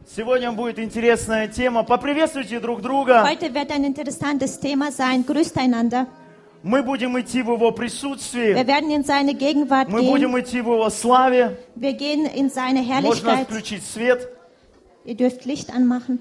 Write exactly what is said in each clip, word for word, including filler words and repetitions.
Сегодня будет интересная тема. Поприветствуйте друг друга. Heute wird ein interessantes Thema sein. Grüßt einander. Мы будем идти в Его присутствии. Wir werden in seine Gegenwart Мы gehen. будем идти в Его славе. Wir gehen in seine Можно Herrlichkeit. включить свет. Ihr dürft Licht anmachen.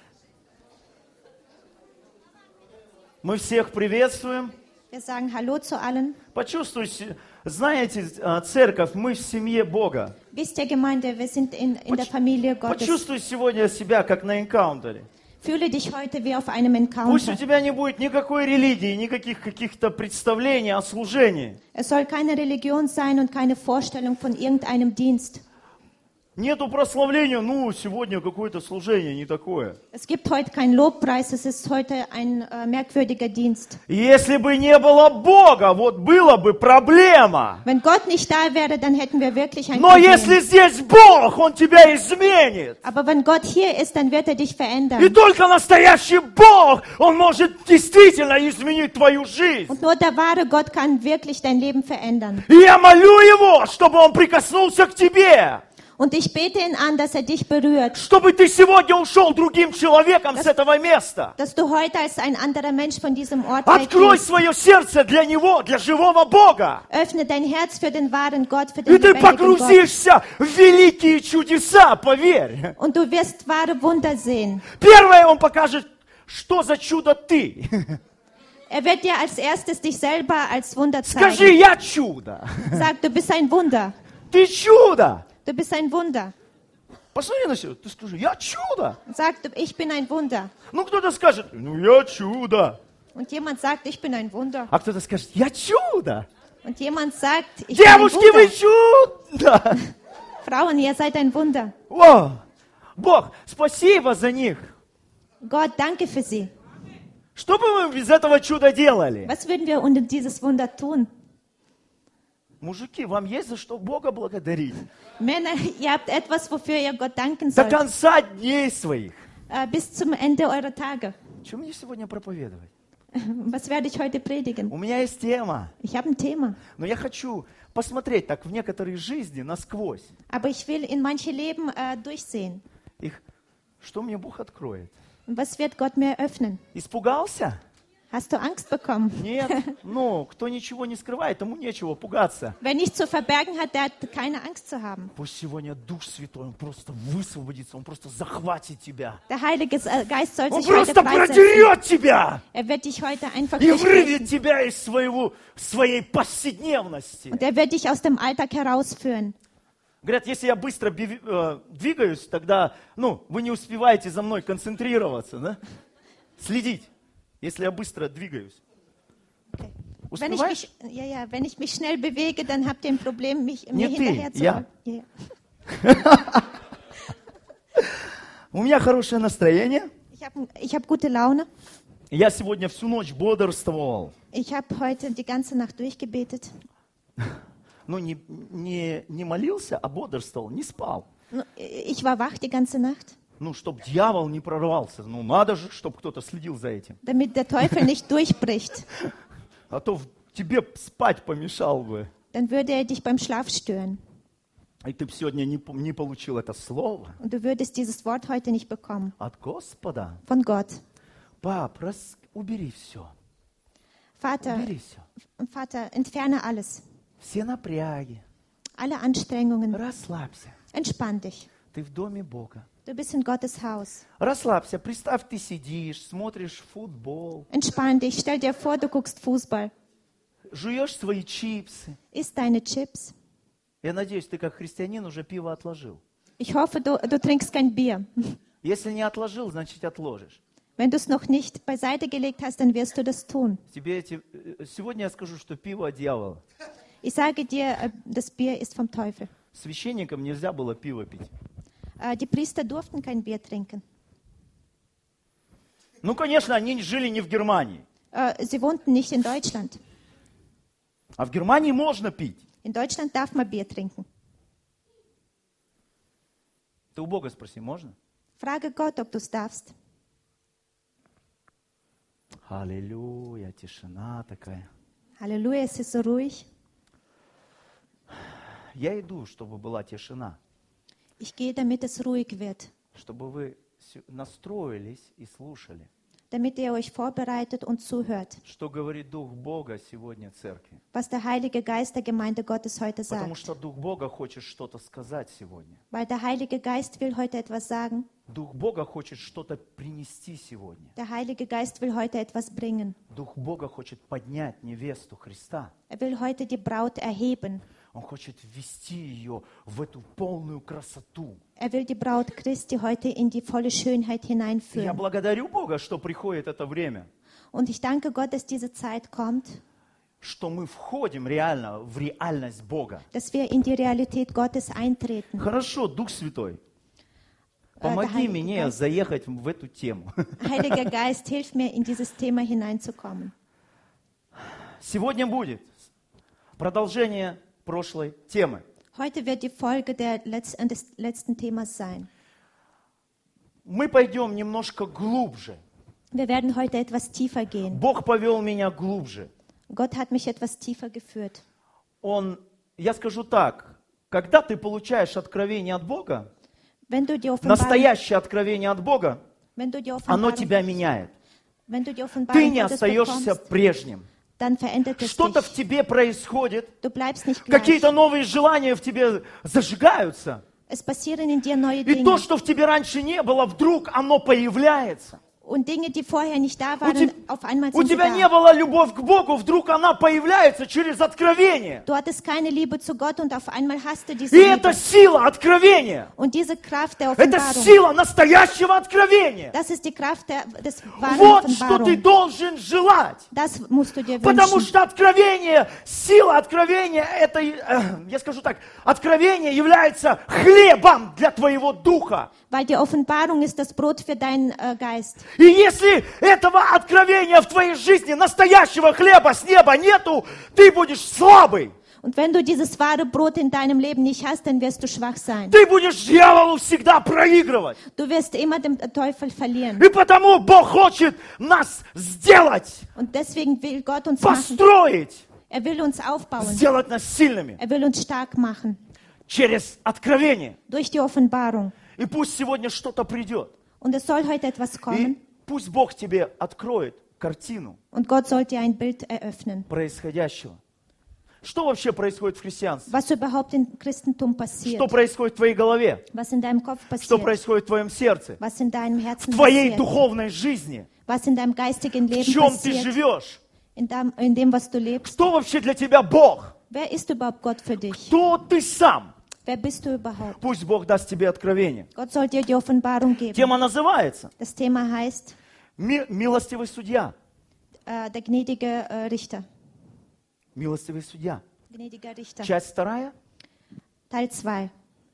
Мы всех приветствуем. Wir sagen Hallo zu allen. Почувствуйте, знаете, церковь, мы в семье Бога. Wisst ihr, Gemeinde, wir sind in, in der Familie Gottes. Почувствуй сегодня себя как на энкаунтере. Fühle dich heute wie auf einem Пусть у Encounter. тебя не будет никакой религии, никаких каких-то представлений о служении. Es soll keine Religion sein und keine Vorstellung von irgendeinem Dienst. Нету прославления, ну, сегодня какое-то служение, не такое. Es gibt heute keinen Lobpreis, es ist heute ein äh, merkwürdiger Dienst. Если бы не было Бога, вот была бы проблема. Wenn Gott nicht da wäre, dann hätten wir wirklich ein Но Problem. если здесь Бог, Он тебя изменит. Aber wenn Gott hier ist, dann wird er dich И verändern. только настоящий Бог, Он может действительно изменить твою жизнь. Und nur der wahre Gott kann wirklich dein Leben verändern. И я молю Его, чтобы Он прикоснулся к тебе. Und ich bete ihn an, dass er dich berührt. Чтобы ты сегодня ушел другим человеком с этого места. Dass du heute als ein anderer Mensch von diesem Ort Открой weggehst. свое сердце для Него, для живого Бога. Öffne dein Herz für den wahren Gott, für И den ты lebendigen Gott. погрузишься в великие чудеса, поверь. Und du wirst wahre Wunder sehen. Первое, Он покажет, что за чудо ты. Er wird dir als erstes dich selber als Wunder Скажи, zeigen. я чудо. Sag, du bist ein Wunder. Ты чудо. Du bist ein Wunder. Посмотри на себя, ты скажи, я чудо. Sag, du, ich bin ein Wunder. Ну, кто-то скажет, ну, я чудо. Und jemand sagt, ich bin ein Wunder. А кто-то скажет, я чудо. Und jemand sagt, ich bin ein Девушки, вы Wunder. чудо. Frauen, ihr seid ein Wunder. О, Бог, спасибо за них. Gott, danke für sie. Что бы мы без этого чуда делали? Was würden wir ohne dieses Wunder tun? Мужики, вам есть за что Бога благодарить? Männer, ihr habt etwas, wofür ihr Gott danken До sollt. конца дней своих. Äh, bis zum Ende eurer Tage. Что мне сегодня проповедовать? Was werde ich heute predigen? У меня есть тема, Ich habe ein Thema. но я хочу посмотреть так в некоторые жизни насквозь. Aber ich will in manche Leben äh, durchsehen. Их, что мне Бог откроет? Und was wird Gott mir öffnen? Испугался? Hast du Angst bekommen? Нет. Ну, кто ничего не скрывает, тому нечего пугаться. Wer nichts zu verbergen hat, der hat keine Angst zu haben. Пусть сегодня Дух Святой, Он просто высвободится, Он просто захватит тебя. Der Heilige Geist soll Он sich heute просто freisetzen. продерет тебя Er wird dich heute einfach и вырвет durchbrechen. тебя из своего, своей повседневности. Und er wird dich aus dem Alltag herausführen. Говорят, если я быстро биви- э, двигаюсь, тогда, ну, вы не успеваете за мной концентрироваться, да? Следить, если я быстро двигаюсь. Okay. Wenn ich, Успеваешь? mich, ja, ja, wenn ich mich schnell bewege, dann habt ihr ein Problem, mich, mir Nicht hinterher ты, zu я. ja, ja. У меня хорошее настроение. Ich habe ich hab gute Laune. Я сегодня всю ночь бодрствовал. Ich habe heute die ganze Nacht durchgebetet. Ну, не, не, не молился, а бодрствовал, не спал. Nu, Ich war wach die ganze Nacht, Ну, чтоб дьявол не прорвался. Ну, надо же, чтобы кто-то следил за этим. damit der Teufel nicht durchbricht. А то в- тебе спать помешал бы. Dann würde er dich beim Schlaf stören. И ты бы сегодня не, по- не получил это слово Und du würdest dieses Wort heute nicht bekommen. от Господа. Von Gott. Пап, рас- убери все. Vater, Убери все. Vater, entferne alles. Все напряги. Alle Anstrengungen. Расслабься. Entspann dich. Ты в доме Бога. Du bist in Gottes Haus. Расслабься. Представь, ты сидишь, смотришь футбол, Entspann dich. Stell dir vor, du guckst Fußball. жуешь свои чипсы. Isst deine Chips. Я надеюсь, ты как христианин уже пиво отложил. Ich hoffe, du, du trinkst kein Bier. Если не отложил, значит отложишь. Wenn du es noch nicht beiseite gelegt hast, dann wirst du das tun. Тебе эти... э, Сегодня я скажу, что пиво от дьявола. Ich sage dir, äh, das Bier ist vom Teufel. Священникам нельзя было пиво пить. Äh, Die Priester durften kein Bier trinken. Ну, конечно, они жили не в Германии. Äh, Sie wohnten nicht in Deutschland. А в Германии можно пить. In Deutschland darf man Bier trinken. Ты у Бога спроси, можно? Frage Gott, ob du es darfst. Аллилуйя, тишина такая. Halleluja, es ist so ruhig. Я иду, чтобы была тишина. Ich gehe, damit es ruhig wird. чтобы вы с- настроились и слушали, damit ihr euch vorbereitet und zuhört, что говорит Дух Бога сегодня церкви. was der Heilige Geist der Gemeinde Gottes heute Потому sagt. что Дух Бога хочет что-то сказать сегодня. Weil der Heilige Geist will heute etwas sagen. Дух Бога хочет что-то принести сегодня. Der Heilige Geist will heute etwas bringen. Дух Бога хочет поднять невесту Христа. Er will heute die Braut erheben. Он хочет ввести ее в эту полную красоту. Er will die Braut Christi heute in die volle Schönheit И я hineinführen. благодарю Бога, что приходит это время, Und ich danke Gott, dass diese Zeit kommt, что мы входим реально в реальность Бога. dass wir in die Realität Gottes eintreten. Хорошо, Дух Святой, Äh, der помоги Heilige мне Geist, заехать в эту тему. Heiliger Geist, hilf mir, in dieses Thema hineinzukommen. Сегодня будет продолжение прошлой темы. Heute wird die Folge der Letz äh, des letzten Themas sein. Мы пойдем немножко глубже. Wir werden heute etwas tiefer gehen. Бог повел меня глубже. Gott hat mich etwas tiefer geführt. Он, я скажу так, когда ты получаешь откровение от Бога, Wenn du die Offenbarung, настоящее откровение от Бога, wenn du die оно Offenbarung, тебя меняет. wenn du die Ты Offenbarung не Gottes остаешься bekommst, прежним. dann verändert es Что-то в dich. тебе происходит, Du bleibst nicht gleich. какие-то новые желания в тебе зажигаются. Es passieren in dir neue И то, Dinge. что в тебе раньше не было, вдруг оно появляется. Und Dinge, die vorher nicht da У, waren, te- auf einmal у sind sie тебя не da. была любовь к Богу, вдруг она появляется через откровение. Du hattest keine Liebe zu Gott und auf einmal hast du diese И это Liebe. сила откровения. Und diese Kraft der Это Offenbarung, сила настоящего откровения. das ist die Kraft der, des wahren Вот что ты Offenbarung. должен желать. Das musst du dir Потому wünschen. что откровение, сила откровения, это, э, я скажу так, откровение является хлебом для твоего духа. Weil die Offenbarung ist das Brot für deinen äh, Geist. И если этого откровения в твоей жизни, настоящего хлеба с неба нету, ты будешь слабый. Und wenn du dieses wahre Brot in deinem Leben nicht hast, dann wirst du schwach sein. Ты будешь дьяволу всегда проигрывать. Du wirst immer dem Teufel verlieren. И потому Бог хочет нас сделать, Und deswegen will Gott uns machen. построить, Er will uns aufbauen. сделать нас сильными Er will uns stark machen. через откровение. Durch die Offenbarung. И пусть сегодня что-то придет. Und es soll heute etwas kommen. И пусть Бог тебе откроет картину Und Gott soll dir ein Bild eröffnen. происходящего. Что вообще происходит в христианстве? Was überhaupt im Christentum Что passiert. происходит в твоей голове? Was in deinem Kopf Что passiert. происходит в твоем сердце? Was in deinem Herzen В твоей passiert. духовной жизни? Was in deinem geistigen В Leben чем ты passiert. живешь? In dem, in dem, was du lebst. Кто вообще для тебя Бог? Wer ist überhaupt Gott für dich? Кто ты сам? Wer bist du überhaupt? Пусть Бог даст тебе откровение. Gott soll dir die Offenbarung geben. Тема называется Das Thema heißt «Ми- «Милостивый судья». äh, der gnädige äh, Richter. Милостивый судья. Gnädiger Richter. Часть вторая. Teil zwei.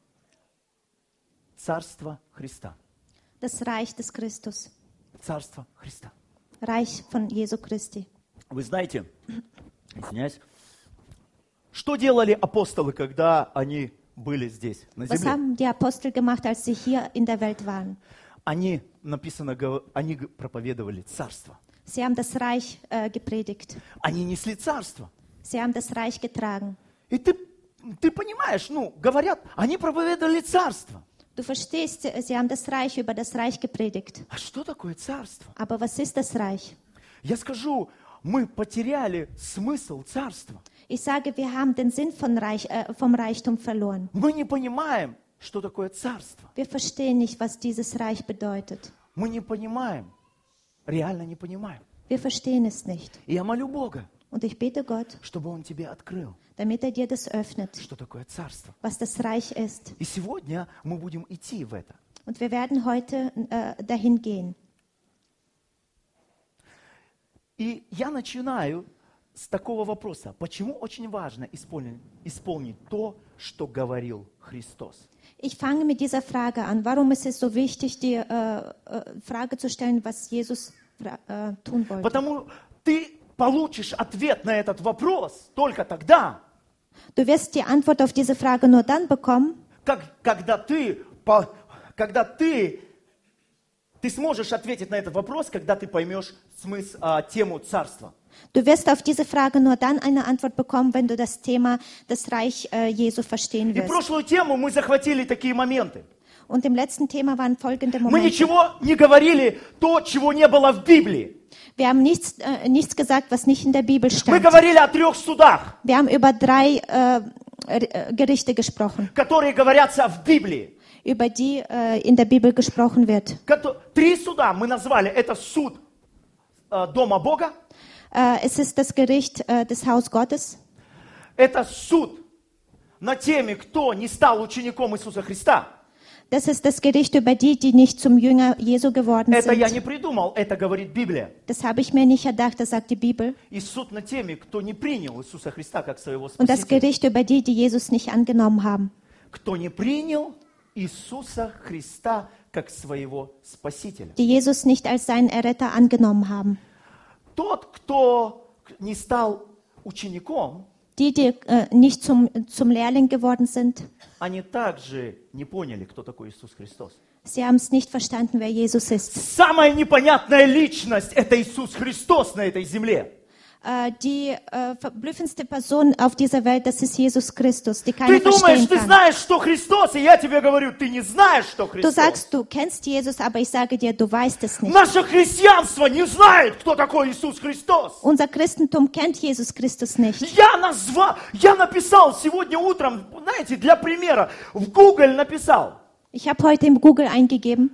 Царство Христа. Das Reich des Christus. Царство Христа. Reich von Jesu Christi. Вы знаете, извиняюсь, что делали апостолы, когда они были здесь, на Was земле? haben die Apostel gemacht, als sie hier in der Welt waren? Они, написано, гов- они г- проповедовали царство. Sie haben das Reich äh, gepredigt. Они несли царство. Sie haben das Reich getragen. И ты, ты понимаешь, ну, говорят, они проповедовали царство. Du verstehst, sie haben das Reich über das Reich gepredigt. А что такое царство? Aber was ist das Reich? Я скажу, мы потеряли смысл царства. Ich sage, wir haben den Sinn von Reich, äh, vom Reichtum verloren. Мы не понимаем, что такое царство. Wir verstehen nicht, was dieses Reich bedeutet. Мы не понимаем, реально не понимаем. Wir verstehen es nicht. И я молю Бога, Und ich bete Gott, чтобы Он тебе открыл, damit er dir das öffnet, что такое царство. was das Reich ist. И сегодня мы будем идти в это. Und wir werden heute äh, dahin gehen. И я начинаю с такого вопроса. Почему очень важно исполнить, исполнить то, что говорил Христос? Ich fange mit dieser Frage an. Warum ist es so wichtig, die äh, äh, Frage zu stellen, was Jesus äh, tun wollte? Потому ты получишь ответ на этот вопрос только тогда, Du wirst die Antwort auf diese Frage nur dann bekommen, как, когда ты, по- когда ты, ты сможешь ответить на этот вопрос, когда ты поймешь смысл, а, тему царства. du wirst auf diese Frage nur dann eine Antwort bekommen, wenn du das Thema des Reich äh, Jesu verstehen И wirst. прошлую тему мы захватили такие моменты. Und im letzten Thema waren folgende Мы Momente. ничего не говорили, то, чего не было в Библии. Wir haben nichts, äh, nichts gesagt, was nicht in der Bibel Мы stand. говорили о трех судах, Wir haben über drei äh, äh, Gerichte gesprochen, которые говорятся в Библии. über die äh, in der Bibel gesprochen wird. Кото- Три суда мы назвали. Это суд э, Дома Бога, Äh, es ist das Gericht äh, des Haus Gottes. это суд над теми, кто не стал учеником Иисуса Христа. Das ist das Gericht über die, die nicht zum Jünger Jesu geworden Это я sind. не придумал, это говорит Библия. Das habe ich mir nicht erdacht, das sagt die Bibel. И суд над теми, кто не принял Иисуса Христа как своего Und das Спасителя. Gericht über die, die Jesus nicht angenommen haben. Кто не принял Иисуса Христа как своего Спасителя. Die Jesus nicht als seinen Erretter angenommen haben. Тот, кто не стал учеником, Die, die äh, nicht zum, zum Lehrling geworden sind, они также не поняли, кто такой Иисус Христос. sie haben es nicht verstanden, wer Jesus ist. Самая непонятная личность – это Иисус Христос на этой земле. Äh, die äh, verblüffendste Person auf dieser Welt, das ist Jesus Christus, die Ты keiner думаешь, verstehen ты kann. знаешь, что Христос, и я тебе говорю, ты не знаешь, что Du Христос. sagst, du kennst Jesus, aber ich sage dir, du weißt es nicht. Наше христианство не знает, кто такой Иисус Христос. Unser Christentum kennt Jesus Christus nicht. Я назвал, я написал сегодня утром, знаете, для примера, в Google написал Ich habe heute im Google eingegeben,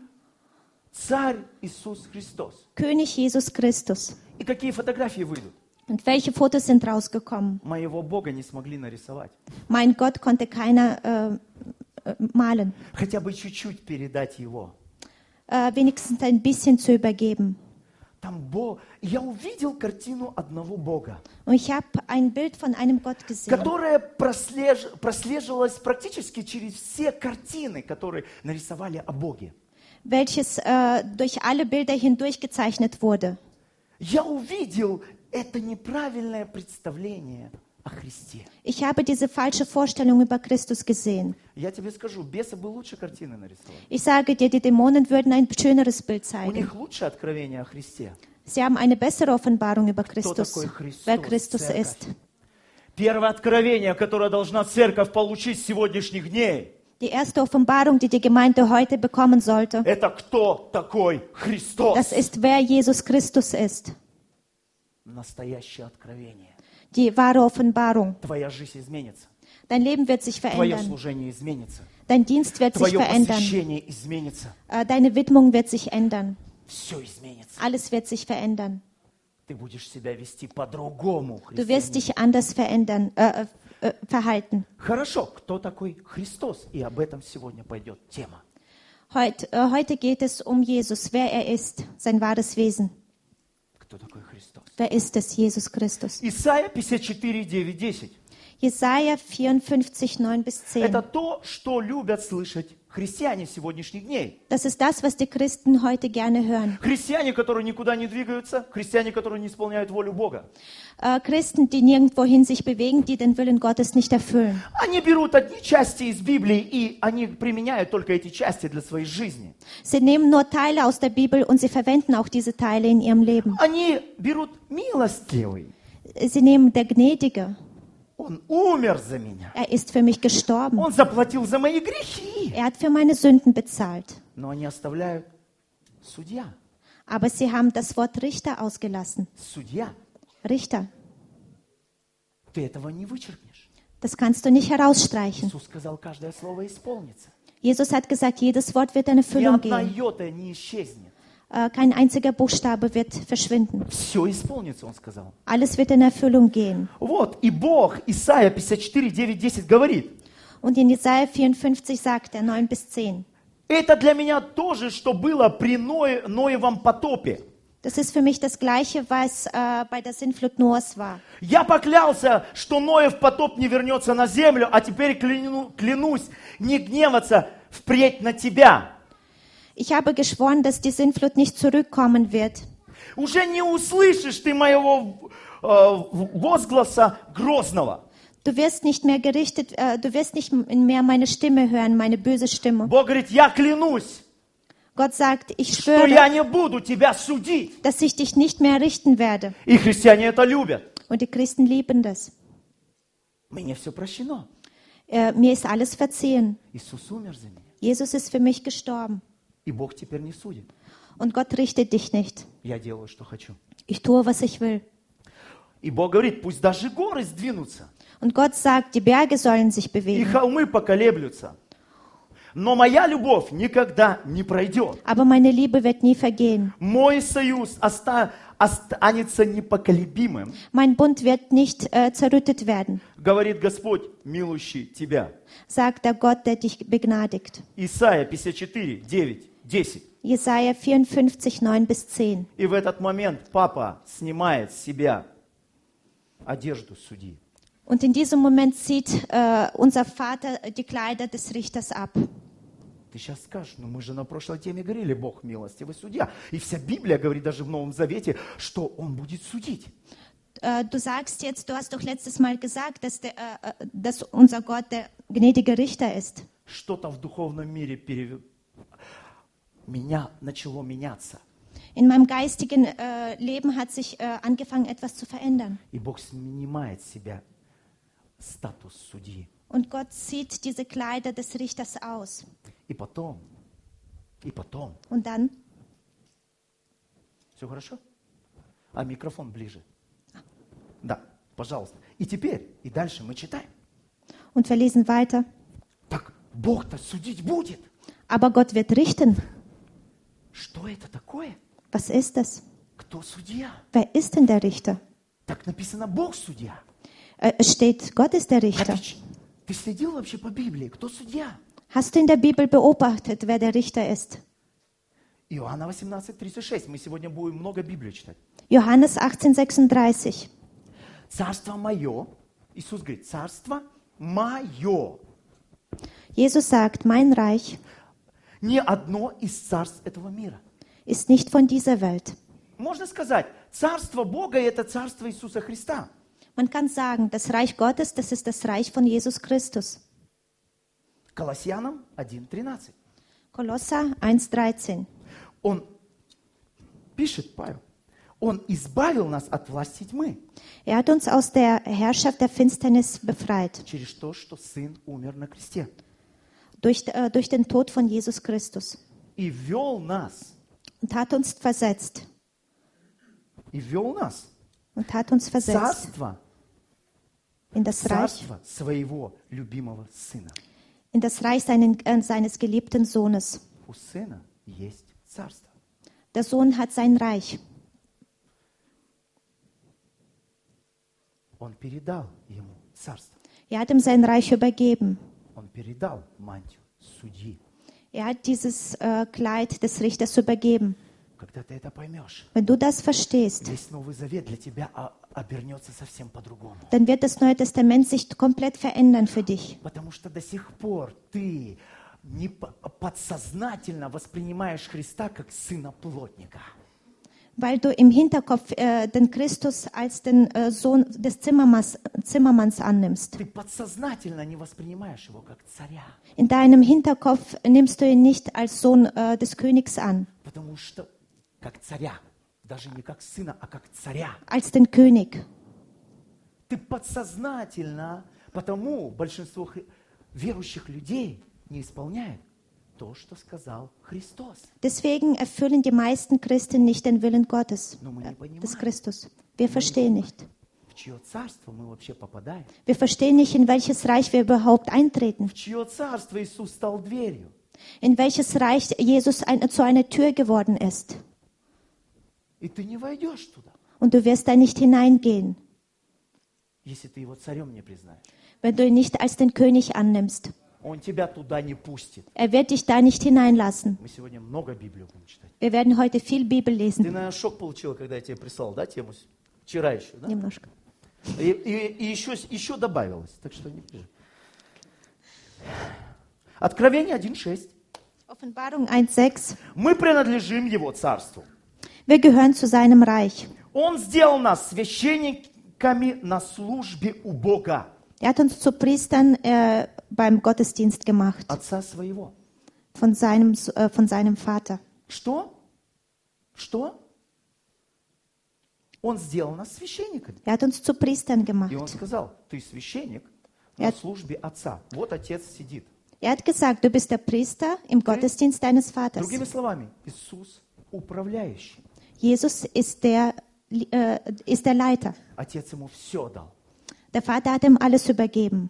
«Царь Иисус Христос». König Jesus Christus. И какие фотографии выйдут? Und welche Fotos sind rausgekommen? Моего Бога не смогли нарисовать. Mein Gott konnte keiner äh, äh, malen. Хотя бы чуть-чуть передать Его. Äh, wenigstens ein bisschen zu übergeben. Там Бог. Я увидел картину одного Бога, Und ich habe ein Bild von einem Gott gesehen, которая прослеж... прослеживалась практически через все картины, которые нарисовали о Боге. welches äh, durch alle Bilder hindurch gezeichnet wurde. Я увидел это неправильное представление о Христе. Ich habe diese falsche Vorstellung über Christus gesehen. Я тебе скажу, бесы бы лучше картины нарисовали. Ich sage dir, die Dämonen würden ein schöneres Bild У zeigen. них лучше откровение о Христе. Sie haben eine bessere Offenbarung über Кто Christus, такой Христос? wer Christus Церковь. ist. Первое откровение, которое должна церковь получить с сегодняшних дней, Die erste Offenbarung, die die Gemeinde heute bekommen sollte, это кто такой Христос? das ist, wer Jesus Christus ist. Настоящее откровение. Die wahre Offenbarung. Твоя жизнь изменится. Dein Leben wird sich Твое verändern. служение изменится. Dein Dienst wird sich Твое verändern. посвящение изменится. Äh, Deine Widmung wird sich ändern. Все изменится. Alles wird sich verändern. Ты будешь себя вести по-другому. Du wirst христианин. dich anders verändern, äh, äh, verhalten. Хорошо, кто такой Христос? И об этом сегодня пойдет тема. Heut, äh, heute geht es um Jesus, wer er ist, sein wahres Wesen. Кто такой Христос? Wer ist es, Jesus Christus? Исайя пятьдесят четыре, девять, десять. Jesaja vierundfünfzig, neun bis Это zehn. то, что любят слышать христиане сегодняшних дней. Das ist das, was die Christen heute gerne hören. Христиане, которые никуда не двигаются, христиане, которые не исполняют волю Бога. Äh, Christen, die nirgendwohin sich bewegen, die den Willen Gottes nicht erfüllen. Они берут одни части из Библии, и они применяют только эти части для своей жизни. Sie nehmen nur Teile aus der Bibel und sie verwenden auch diese Teile in ihrem Leben. Они берут милостивый. Sie nehmen der Gnädige. Он умер за меня. Er ist für mich gestorben. Он заплатил за мои грехи. Er hat für meine Sünden bezahlt. Но они оставляют судья. Aber sie haben das Wort Richter ausgelassen. Судья. Richter. Ты этого не вычеркнешь. Das kannst du nicht herausstreichen. Иисус сказал, каждое слово исполнится. Jesus hat gesagt, jedes Wort wird eine Ни Erfüllung одна gehen. йота не исчезнет. Äh, kein einziger Buchstabe wird verschwinden. Все исполнится, он сказал. Alles wird in Erfüllung gehen. Вот, и Бог, Исайя пятьдесят четыре, девять, десять говорит, Und in Jesaja vierundfünfzig sagt er, neun bis zehn. это для меня то же, что было при Ное- Ноевом потопе. Das ist für mich das Gleiche, was äh, bei der Sintflut Noahs war. Я поклялся, что Ноев потоп не вернется на землю, а теперь кляну- клянусь не гневаться впредь на тебя. Ich habe geschworen, dass die Sintflut nicht zurückkommen wird. Уже не услышишь ты моего э, возгласа грозного. Du wirst nicht mehr gerichtet, äh, du wirst nicht mehr meine Stimme hören, meine böse Stimme. Бог говорит, я клянусь, Gott sagt, ich что я schwöre, не буду тебя судить. dass ich dich nicht mehr richten werde. И христиане это любят. Und die Christen lieben das. Мне все прощено. Äh, mir ist alles verziehen. Иисус умер за меня. Jesus ist für mich gestorben. И Бог теперь не судит. Und Gott richtet dich nicht. Я делаю, что хочу. Ich tue, was ich will. И Бог говорит, пусть даже горы сдвинутся, Und Gott sagt, die Berge sollen sich и bewegen. холмы поколеблются. Но моя любовь никогда не пройдет. Aber meine Liebe wird nie vergehen. Мой союз оста- останется непоколебимым, Mein Bund wird nicht äh, zerrüttet werden, говорит Господь, милующий тебя. sagt der Gott, der dich begnadigt. Исайя пятьдесят четыре, девять, десять. Jesaja vierundfünfzig, neun bis zehn. И в этот момент папа снимает с себя одежду судьи. Und in diesem Moment zieht äh, unser Vater die Kleider des Richters ab. Ты сейчас скажешь, ну мы же на прошлой теме говорили, Бог милостивый судья. И вся Библия говорит даже в Новом Завете, что Он будет судить. Äh, du sagst jetzt, du hast doch letztes Mal gesagt, dass, der, äh, äh, dass unser Gott der gnädige Richter ist. Что-то в духовном мире перев... меня начало меняться. In meinem geistigen äh, Leben hat sich äh, angefangen, etwas zu verändern. И Бог снимает с себя статус судьи. Und Gott zieht diese Kleider des Richters aus. И потом, и потом. Und dann, Все хорошо? А микрофон ближе. Да, пожалуйста. И теперь, и дальше мы читаем. und wir lesen weiter. Так Бог-то судить будет. Aber Gott wird richten. Что это такое? Was ist das? Кто судья? Wer ist denn der Richter? Так написано, Бог судья. Äh, es steht, Gott ist der А Richter. ты, ч- ты следил вообще по Библии? Кто судья? Hast du in der Bibel beobachtet, wer der Richter ist? Иоанна восемнадцать, тридцать шесть. Мы сегодня будем много Библии читать. Johannes achtzehn sechsunddreißig. Царство мое, Иисус говорит, царство мое. Jesus sagt, mein Reich Не одно из царств этого мира. ist nicht von dieser Welt. Можно сказать, царство Бога – это царство Иисуса Христа. Man kann sagen, das Reich Gottes, das ist das Reich von Jesus Christus. Колоссянам один тринадцать. Kolosser eins dreizehn. Он пишет, Павел, Он избавил нас от власти тьмы Er hat uns aus der Herrschaft der Finsternis befreit, через то, что Сын умер на кресте. durch, äh, durch den Tod von Jesus Christus. И ввел нас, Und hat uns versetzt. и ввел нас Und hat uns в versetzt царство, in das Reich, царство своего любимого Сына. in das Reich seinen, äh, seines geliebten Sohnes. У Сына есть царство. Der Sohn hat sein Reich. Он передал ему царство. Er hat ihm sein Reich übergeben. Он передал мантию судьи. Er hat dieses äh, Kleid des Richters übergeben. Когда ты это поймешь, Wenn du das verstehst, весь Новый Завет для тебя о- обернется совсем по-другому. dann wird das Neue Testament sich komplett verändern für dich. Потому что до сих пор ты не по- подсознательно воспринимаешь Христа как сына плотника. Weil du im Hinterkopf äh, den Christus als den äh, Sohn des Zimmermanns, Zimmermanns annimmst. Ты подсознательно не воспринимаешь его как царя. In deinem Hinterkopf nimmst du ihn nicht als Sohn äh, des Königs an, Потому что как царя, даже не как сына, а как царя. als den König. Ты подсознательно, потому большинство хри- верующих людей не исполняет то, что сказал Христос. Deswegen erfüllen die meisten Christen nicht den Willen Gottes, Но мы не äh, des понимаем, Christus. Wir verstehen nicht. в чье царство мы вообще попадаем. Wir verstehen nicht, in welches Reich wir überhaupt eintreten. В чье царство Иисус стал дверью. In welches Reich Jesus ein, zu einer Tür geworden ist. И ты не войдешь туда, Und du wirst da nicht hineingehen, если ты его царем не признаешь. wenn du ihn nicht als den König annimmst. Он тебя туда не пустит. Er wird dich da nicht hineinlassen. Мы сегодня много Библию будем читать. Wir werden heute viel Bibel Ты, lesen. наверное, шок получила, когда я тебе прислал, да, тему? с- Вчера еще, да? Немножко. И, и- и еще, с- еще добавилось, так что не переживай. Откровение один шесть. Offenbarung eins sechs. Мы принадлежим Его царству. Wir gehören zu seinem Reich. Он сделал нас священниками на службе у Бога, Er hat uns zu Priestern äh, beim Gottesdienst gemacht, Отца своего. von seinem, äh, von seinem Vater. Что? Что? Он сделал нас священниками. Er hat uns zu Priestern И он gemacht. сказал, ты священник на Я- службе Отца. Вот Отец сидит. Er hat gesagt, du bist der Priester im Gottesdienst deines Vaters. Другими словами, Иисус управляющий. Jesus ist der, äh, ist der Leiter. Отец ему все дал. Der Vater hat ihm alles übergeben.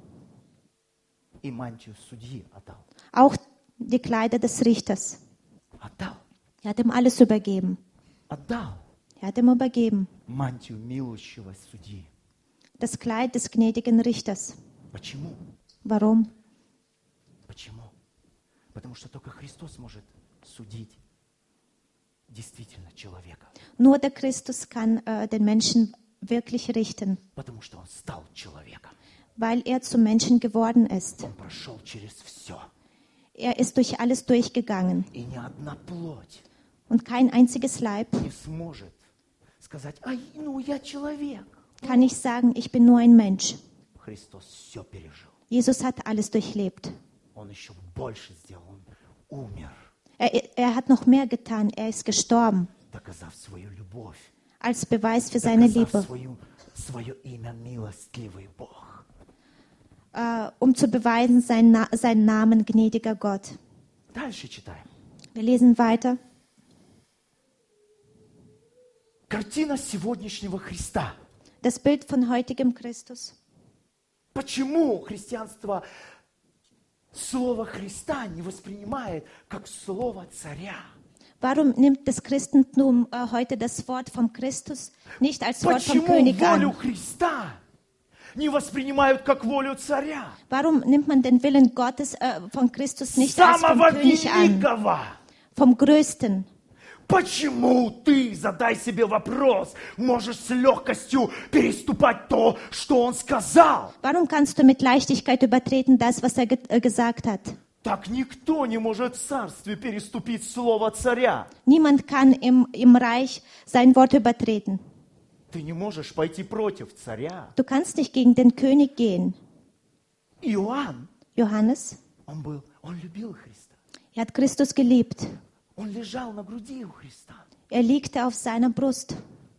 И мантию судьи отдал. Auch die Kleider des Richters. Отдал. Er hat ihm alles übergeben. Отдал. Er hat ihm übergeben. Мантию милующего судьи. Das Kleid des gnädigen Richters. Почему? Warum? Почему? Потому что только Христос может судить действительно человека. Nur der Christus kann äh, den Menschen wirklich richten, Потому что Он стал человеком. weil er zum Menschen geworden ist. Он прошел через все. Er ist durch alles durchgegangen. И ни одна плоть Und kein einziges Leib не сможет сказать, а ну я человек. kann nicht sagen, ich bin nur ein Mensch. Христос все пережил. Jesus hat alles durchlebt. Он еще больше сделал. Он умер, Er, er hat noch mehr getan. Er ist gestorben доказав свою любовь, als Beweis für seine доказав Liebe, свою, свое имя милостливый Бог. äh, um zu beweisen seinen, Na seinen Namen gnädiger Gott. Дальше читаем. Wir lesen weiter. Картина сегодняшнего Христа. Das Bild von heutigem Christus. Почему христианство слово Христа не воспринимает как слово царя? Warum nimmt das Christentum äh, heute das Wort vom Christus nicht als Wort vom Почему König волю an? Христа не воспринимают как волю царя? Warum nimmt man den Willen Gottes äh, von Christus nicht als vom Самого König an? великого. Vom Größten. Почему ты, задай себе вопрос, можешь с легкостью переступать то, что он сказал? Warum kannst du mit Leichtigkeit übertreten das, was er ge äh, gesagt hat? Так никто не может в царстве переступить слово царя. Niemand kann im, im Reich sein Wort übertreten. Ты не можешь пойти против царя. Du kannst nicht gegen den König gehen. Иоанн, Johannes, он был, он любил Христа. er hat Christus geliebt. Он лежал на груди у Христа. Er liegte auf seiner Brust.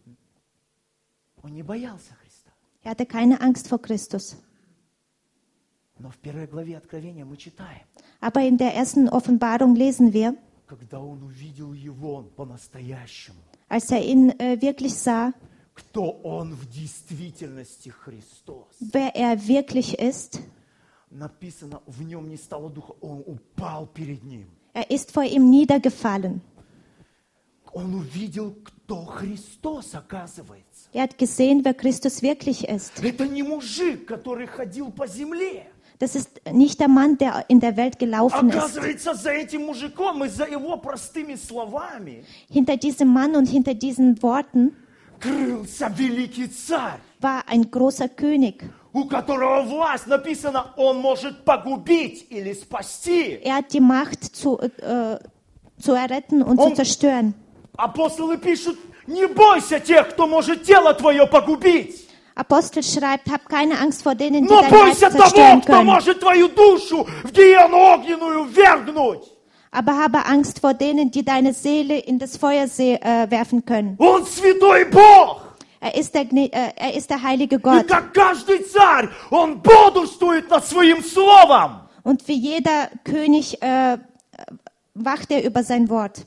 Он не боялся Христа. Er hatte keine Angst vor Christus. Но в первой главе Откровения мы читаем, Aber in der ersten Offenbarung lesen wir, когда он увидел его по-настоящему, als er ihn äh, wirklich sah, кто он в действительности Христос. wer er wirklich ist. Написано, в нем не стало духа, он упал перед ним. Er ist vor ihm niedergefallen. Он увидел, кто Христос, оказывается. Er hat gesehen, wer Christus wirklich ist. Это не мужик, который ходил по земле. Das ist nicht der Mann, der in der Welt gelaufen ist. Оказывается, за этим мужиком и за его простыми словами Hinter diesem Mann und hinter diesen Worten крылся великий царь, war ein großer König. у которого власть, написано, он может погубить или спасти. Er hat die Macht zu, äh, zu erretten und Он- zu zerstören. Апостолы пишут, не бойся тех, кто может тело твое погубить, Apostel schreibt, hab keine Angst vor denen, die но dein Leib бойся того, zerstören кто können. может твою душу в гиену огненную ввергнуть. Aber habe Angst vor denen, die deine Seele in das Feuer se- äh, werfen können. Он святой Бог. Er ist der, Gne- äh, er ist der heilige И Gott. как каждый царь, он бодрствует над своим словом. Und wie jeder König äh, wacht er über sein Wort.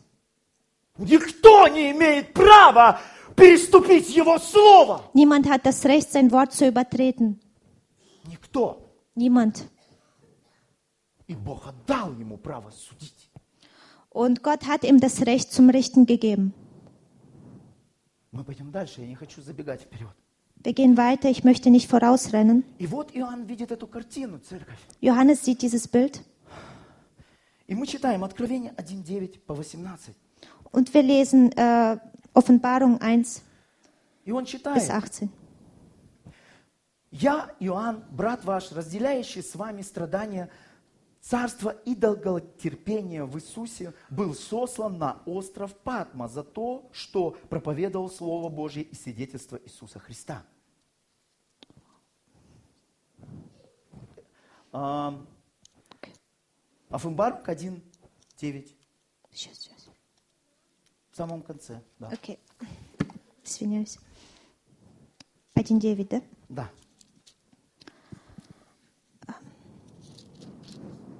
Никто не имеет права переступить его слово. Niemand hat das Recht, sein Wort zu übertreten. Никто. Niemand. И Бог отдал ему право судить. Und Gott hat ihm das Recht zum Richten gegeben. Мы пойдем дальше, я не хочу забегать вперед. Wir gehen weiter, ich möchte nicht vorausrennen. И вот Иоанн видит эту картину, церковь. Johannes sieht dieses Bild И мы читаем Откровение один девять по восемнадцать. und wir lesen äh, Offenbarung eins И он bis читает. achtzehn. «Я, Иоанн, брат ваш, разделяющий с вами страдания царства и долготерпения в Иисусе, был сослан на остров Патмо за то, что проповедовал Слово Божье и свидетельство Иисуса Христа». А, Offenbarung один девять, Сейчас, сейчас. в самом конце. Да. Окей. Извиняюсь. один девять, да? Да.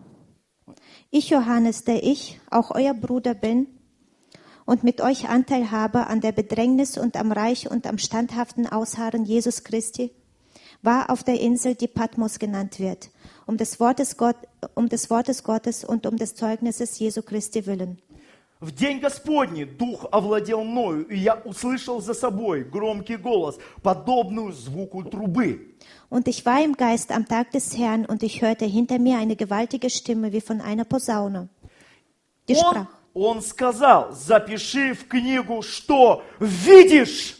Ich, Johannes, der ich, auch euer Bruder bin und mit euch Anteil habe an der Bedrängnis und am Reich und am standhaften Ausharren Jesus Christi, war auf der Insel, die Patmos genannt wird, um des Wortes, Gott, um des Wortes Gottes und um des Zeugnisses Jesu Christi willen. В день Господний Дух овладел мною, и я услышал за собой громкий голос, подобную звуку трубы. Und ich war im Geist am Tag des Herrn, und ich hörte hinter mir eine gewaltige Stimme wie von einer Posaune, die Он, sprach. он сказал, запиши в книгу, что видишь.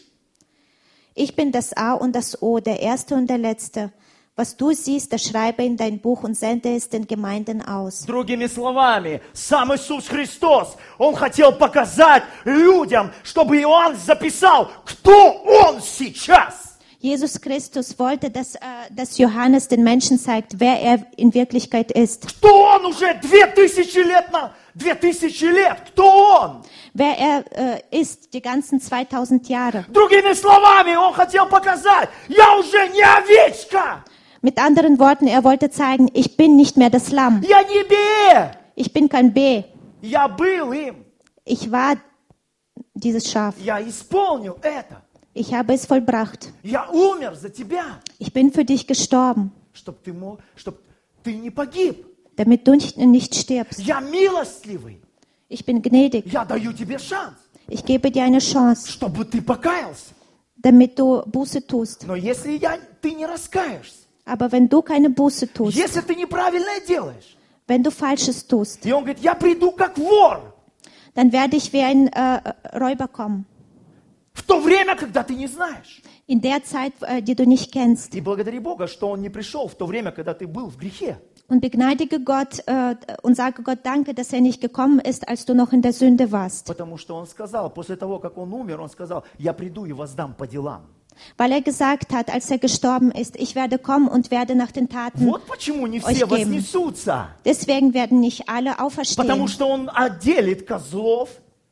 Ich bin das A und das O, der Erste und der Letzte. Was du siehst, das schreibe in dein Buch und sende es den Gemeinden aus. Другими словами, сам Иисус Христос, Он хотел показать людям, чтобы Иоанн записал, кто Он сейчас. Jesus Christus wollte, dass, äh, dass Johannes den Menschen zeigt, wer er in Wirklichkeit ist. Кто Он уже две тысячи лет на две тысячи лет? Кто Он? Wer er äh, ist, die ganzen zweitausend Jahre. Другими словами, Он хотел показать, я уже не овечка. Mit anderen Worten, er wollte zeigen, ich bin nicht mehr das Lamm. Я не Бе. Ich bin kein B. Я был им. Ich war dieses Schaf. Я исполнил это. Ich habe es vollbracht. Я умер за тебя, Ich bin für dich gestorben, чтобы ты мог, чтобы ты не погиб. damit du nicht, nicht stirbst. Я милостливый. Ich bin gnädig. Я даю тебе шанс, Ich gebe dir eine Chance, чтобы ты покаялся. damit du Buße tust. Но если я, ты не раскаешься, Aber wenn du keine Buße tust, если ты неправильное делаешь, wenn du Falsches tust, и он говорит, я приду как вор, dann werde ich wie ein äh, Räuber kommen. в то время, когда ты не знаешь. In der Zeit, äh, die du nicht kennst. И благодари Бога, что он не пришел в то время, когда ты был в грехе. Und begnadige Gott äh, und sage Gott danke, dass er nicht gekommen ist, als du noch in der Sünde warst. Потому что он сказал, после того, как он умер, он сказал, я приду и воздам по делам. Weil er gesagt hat, als er gestorben ist, ich werde kommen und werde nach den Taten. Вот почему не euch все geben. вознесутся. Deswegen werden nicht alle Потому auferstehen, что он отделит козлов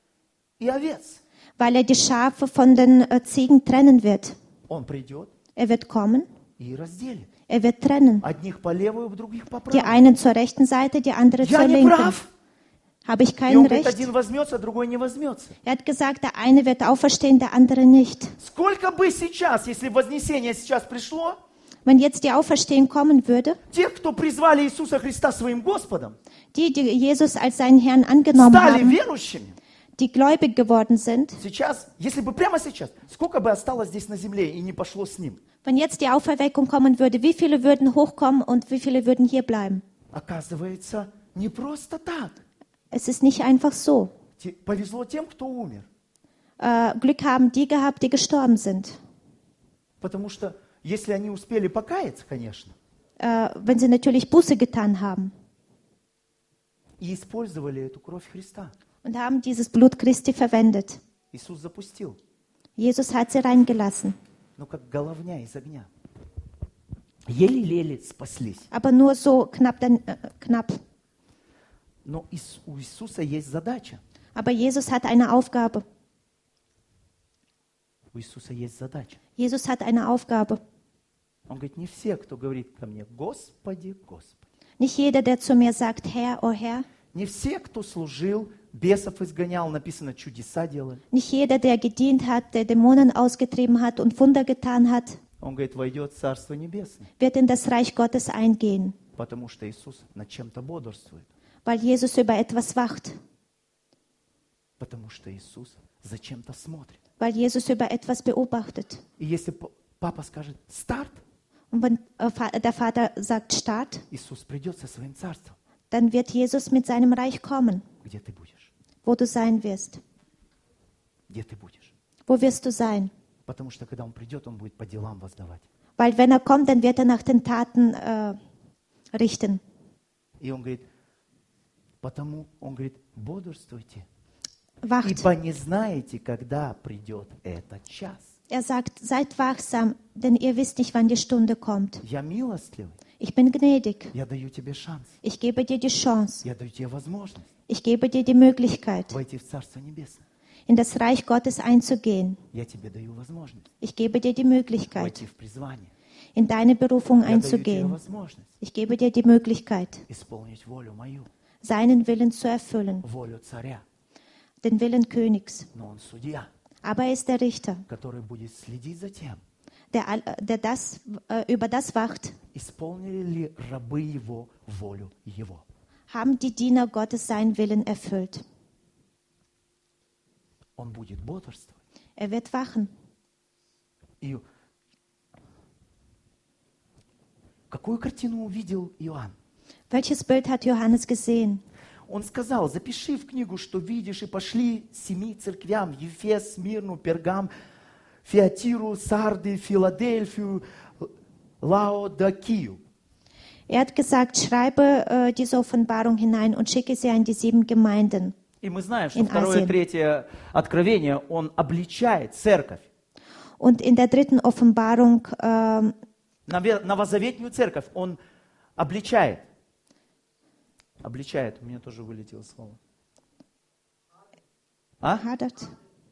и овец. weil er die Schafe von den äh, Ziegen trennen wird. Он придет Er wird kommen, и разделит. er wird trennen. Одних по левую, других по Die правую. einen zur rechten Seite, die andere zur Я не linken. прав. Habe ich И kein он говорит, Recht? один возьмется, другой не возьмется. Er hat gesagt, der eine wird auferstehen, der andere nicht. Сколько бы сейчас, если вознесение сейчас пришло, Wenn jetzt die Auferstehung kommen würde, тех, кто призвали Иисуса Христа своим Господом, die, die Jesus als seinen Herrn angenommen стали haben, верующими, die gläubig geworden sind, сейчас, если бы прямо сейчас, сколько бы осталось здесь на земле и не пошло с ним? wenn jetzt die Auferweckung kommen würde, wie viele würden hochkommen und wie viele würden hier bleiben? Оказывается, не просто так. Es ist nicht einfach so. Те- Повезло тем, кто умер. Äh, Glück haben die gehabt, die gestorben sind. Потому что если они успели покаяться, конечно, Äh, wenn sie natürlich Buße getan haben и использовали эту кровь Христа, und haben dieses Blut Christi verwendet. Иисус запустил, Jesus hat sie reingelassen, ну как головня из огня. Еле-еле спаслись. aber nur so knapp, dann, äh, knapp. Но Ис- у Иисуса есть задача. Aber Jesus hat eine Aufgabe. У Иисуса есть задача. Jesus hat eine Aufgabe. Он говорит, не все, кто говорит ко мне, Господи, Господи. Nicht jeder, der zu mir sagt, Herr, oh Herr. Не все, кто служил, бесов изгонял, написано, чудеса делали. Nicht jeder, der gedient hat, der Dämonen ausgetrieben hat und Wunder getan hat, Он говорит, войдет в Царство Небесное, wird in das Reich Gottes eingehen, потому что Иисус над чем-то бодрствует, weil Jesus über etwas wacht, потому что Иисус за чем-то смотрит. weil Jesus über etwas beobachtet. И если п- папа скажет «старт», Und wenn äh, Fa- der Vater sagt Start, Иисус придет со своим царством. dann wird Jesus mit seinem Reich kommen, Где ты будешь? wo du sein wirst. Где ты будешь? Wo wirst du sein? Потому что когда Он придет, Он будет по делам воздавать. Weil wenn er kommt, dann wird er nach den Taten äh, richten. И Он говорит, потому, Он говорит, бодрствуйте, Wacht. ибо не знаете, когда придет этот час. Er sagt, seid wachsam, denn ihr wisst nicht, wann die Stunde kommt. Я милостливый, Ich bin gnädig. я даю тебе шанс, Ich gebe dir die Chance. я даю тебе возможность Ich gebe dir die Möglichkeit, войти в Царство Небесное. in das Reich Gottes einzugehen. Я тебе даю возможность Ich gebe dir die Möglichkeit, войти в призвание. in deine Berufung Я даю тебе einzugehen. возможность Ich gebe dir die Möglichkeit, исполнить волю мою. seinen Willen zu erfüllen, волю царя. den Willen Königs. Но он судья, Aber er ist der Richter, который будет следить за тем, der, all- der das, äh, über das wacht. исполнили ли рабы его волю его. Haben die Diener Gottes seinen Willen erfüllt? Он будет бодрствовать. Er wird wachen. И какую картину увидел Иоанн? Welches Bild hat Johannes gesehen? Он сказал: запиши в книгу, что видишь, и пошли семи церквям: Ефес, Смирну, Пергам, Фиатиру, Сарды, Филадельфию, Лаодикию. Er hat gesagt, schreibe äh, diese Offenbarung hinein und schicke sie an die sieben Gemeinden. И мы знаем, что In второе, Asien. третье откровение, он обличает церковь. Und in der dritten Offenbarung ähm, Наве- Новозаветную церковь он обличает. Обличает, у меня тоже вылетело слово. А? hadert.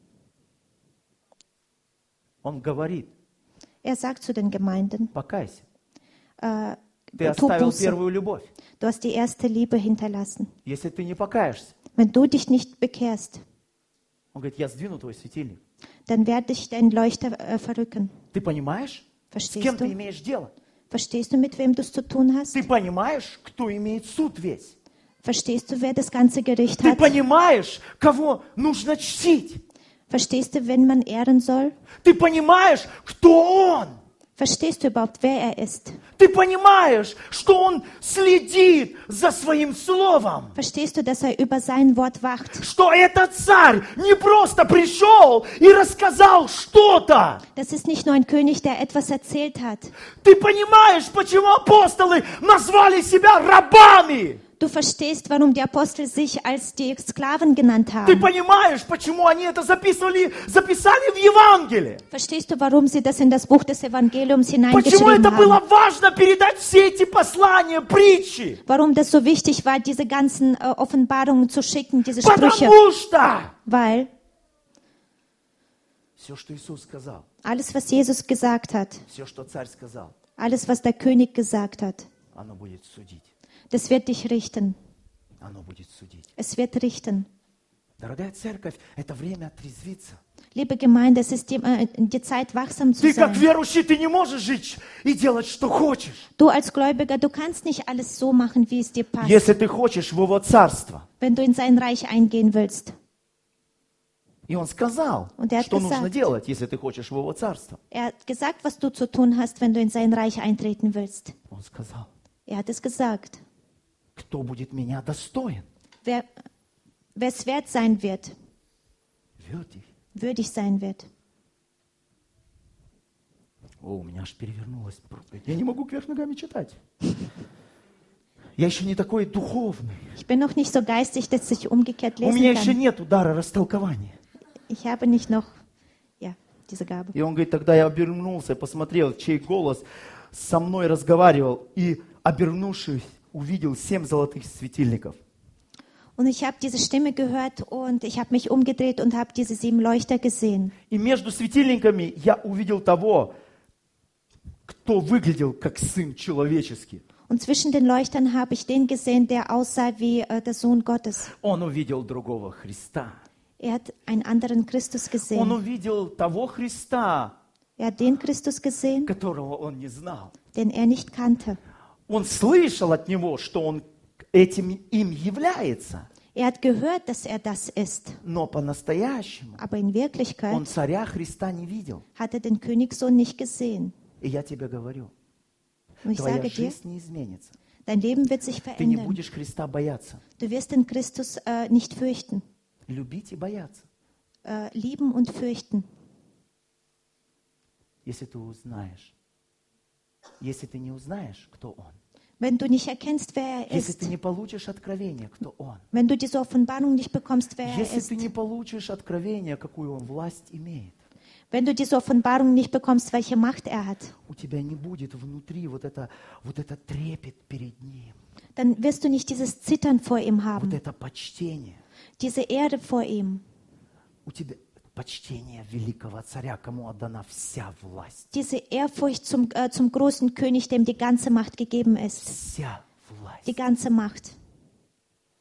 Он говорит: Er sagt zu den Gemeinden, покайся, äh, ты tu оставил Buße. первую любовь. Du hast die erste Liebe hinterlassen. Если ты не покаешься, Wenn du dich nicht bekehrst, он говорит: я сдвину твой светильник. dann werde ich deinen Leuchter äh, verrücken. Ты понимаешь, с Verstehst кем ты du? имеешь дело? Verstehst du, mit wem du es zu tun hast? Ты понимаешь, кто имеет суд весь? Verstehst du, wer das ganze Gericht Ты hat? понимаешь, кого нужно чтить? Verstehst du, wen man ehren soll? Ты понимаешь, кто он? Verstehst du überhaupt, wer er ist? Ты понимаешь, что он следит за своим словом? Verstehst du, dass er über sein Wort wacht? Что этот царь не просто пришел и рассказал что-то? Das ist nicht nur ein König, der etwas erzählt hat. Ты понимаешь, почему апостолы назвали себя рабами? Du verstehst, warum die Apostel sich als die Sklaven genannt Ты haben. понимаешь, почему они это записывали, записали в Евангелие? Verstehst du, warum sie das in das Buch des Evangeliums Почему hineingeschrieben это было haben? важно передать все эти послания, притчи? Warum das so wichtig war, diese ganzen äh, Offenbarungen zu schicken, diese Sprüche? Потому что Weil все, что Иисус сказал, alles, was Jesus gesagt hat, все, что царь сказал, alles, was der König gesagt hat, оно будет судить. das wird dich richten. Оно будет судить. Es wird richten. Дорогая церковь, это время отрезвиться. Liebe Gemeinde, es ist die, äh, die Zeit, wachsam zu Ты как sein. верующий, ты не можешь жить и делать, что хочешь. Du als Gläubiger, du kannst nicht alles so machen, wie es dir passt, Если ты хочешь в его царство. wenn du in sein Reich eingehen willst. И он сказал, Und er hat что нужно gesagt. делать, если ты хочешь в его царство. Er hat gesagt, was du zu tun hast, wenn du in sein Reich eintreten willst. Он сказал: Er hat es gesagt. кто будет меня достоин? Wer wer es wert sein wird, Würdig. würdig sein wird. О, у меня аж перевернулось. Я не могу кверх ногами читать. Я еще не такой духовный. Ich bin noch nicht so geistig, dass ich umgekehrt У меня lesen еще kann. нет удара растолкования. Ich habe nicht noch, ja, diese Gabe. И он говорит: тогда я обернулся, посмотрел, чей голос со мной разговаривал, и, обернувшись, увидел семь золотых светильников. Und ich habe diese Stimme gehört und ich habe mich umgedreht und habe diese sieben Leuchter gesehen. И между светильниками я увидел того, кто выглядел как Сын Человеческий. Und zwischen den Leuchtern habe ich den gesehen, der aussah wie äh, der Sohn Gottes. Он увидел другого Христа. Er hat einen anderen Christus Он gesehen. увидел того Христа, Er hat den Christus gesehen, которого он не знал. den er nicht kannte. Он слышал от него, что он этим им является. Er hat gehört, dass er das ist. Но по-настоящему Aber in он Wirklichkeit царя Христа не видел. hat er den Königssohn nicht gesehen. И я тебе говорю, Und ich твоя sage dir, жизнь не изменится. dein Leben wird sich Ты не verändern. будешь Христа бояться. Du wirst den Christus äh, nicht fürchten. Любить и бояться. Äh, lieben und fürchten. Если ты узнаешь. Если ты не узнаешь, кто он. Wenn du nicht erkennst, wer er Если ist. ты не получишь откровение, кто он. Wenn du diese Offenbarung nicht bekommst, wer er Если ist. ты не получишь откровение, какую он власть имеет. Wenn du diese Offenbarung nicht bekommst, welche Macht er hat. У тебя не будет внутри вот это, вот это трепет перед ним. Dann wirst du nicht dieses Zittern vor ihm Вот haben. это почтение. Diese Ehre vor ihm. У тебя почтение великого царя, кому отдана вся власть. Diese Ehrfurcht zum, äh, zum großen König, dem die ganze Macht gegeben ist. Вся власть. Die ganze Macht.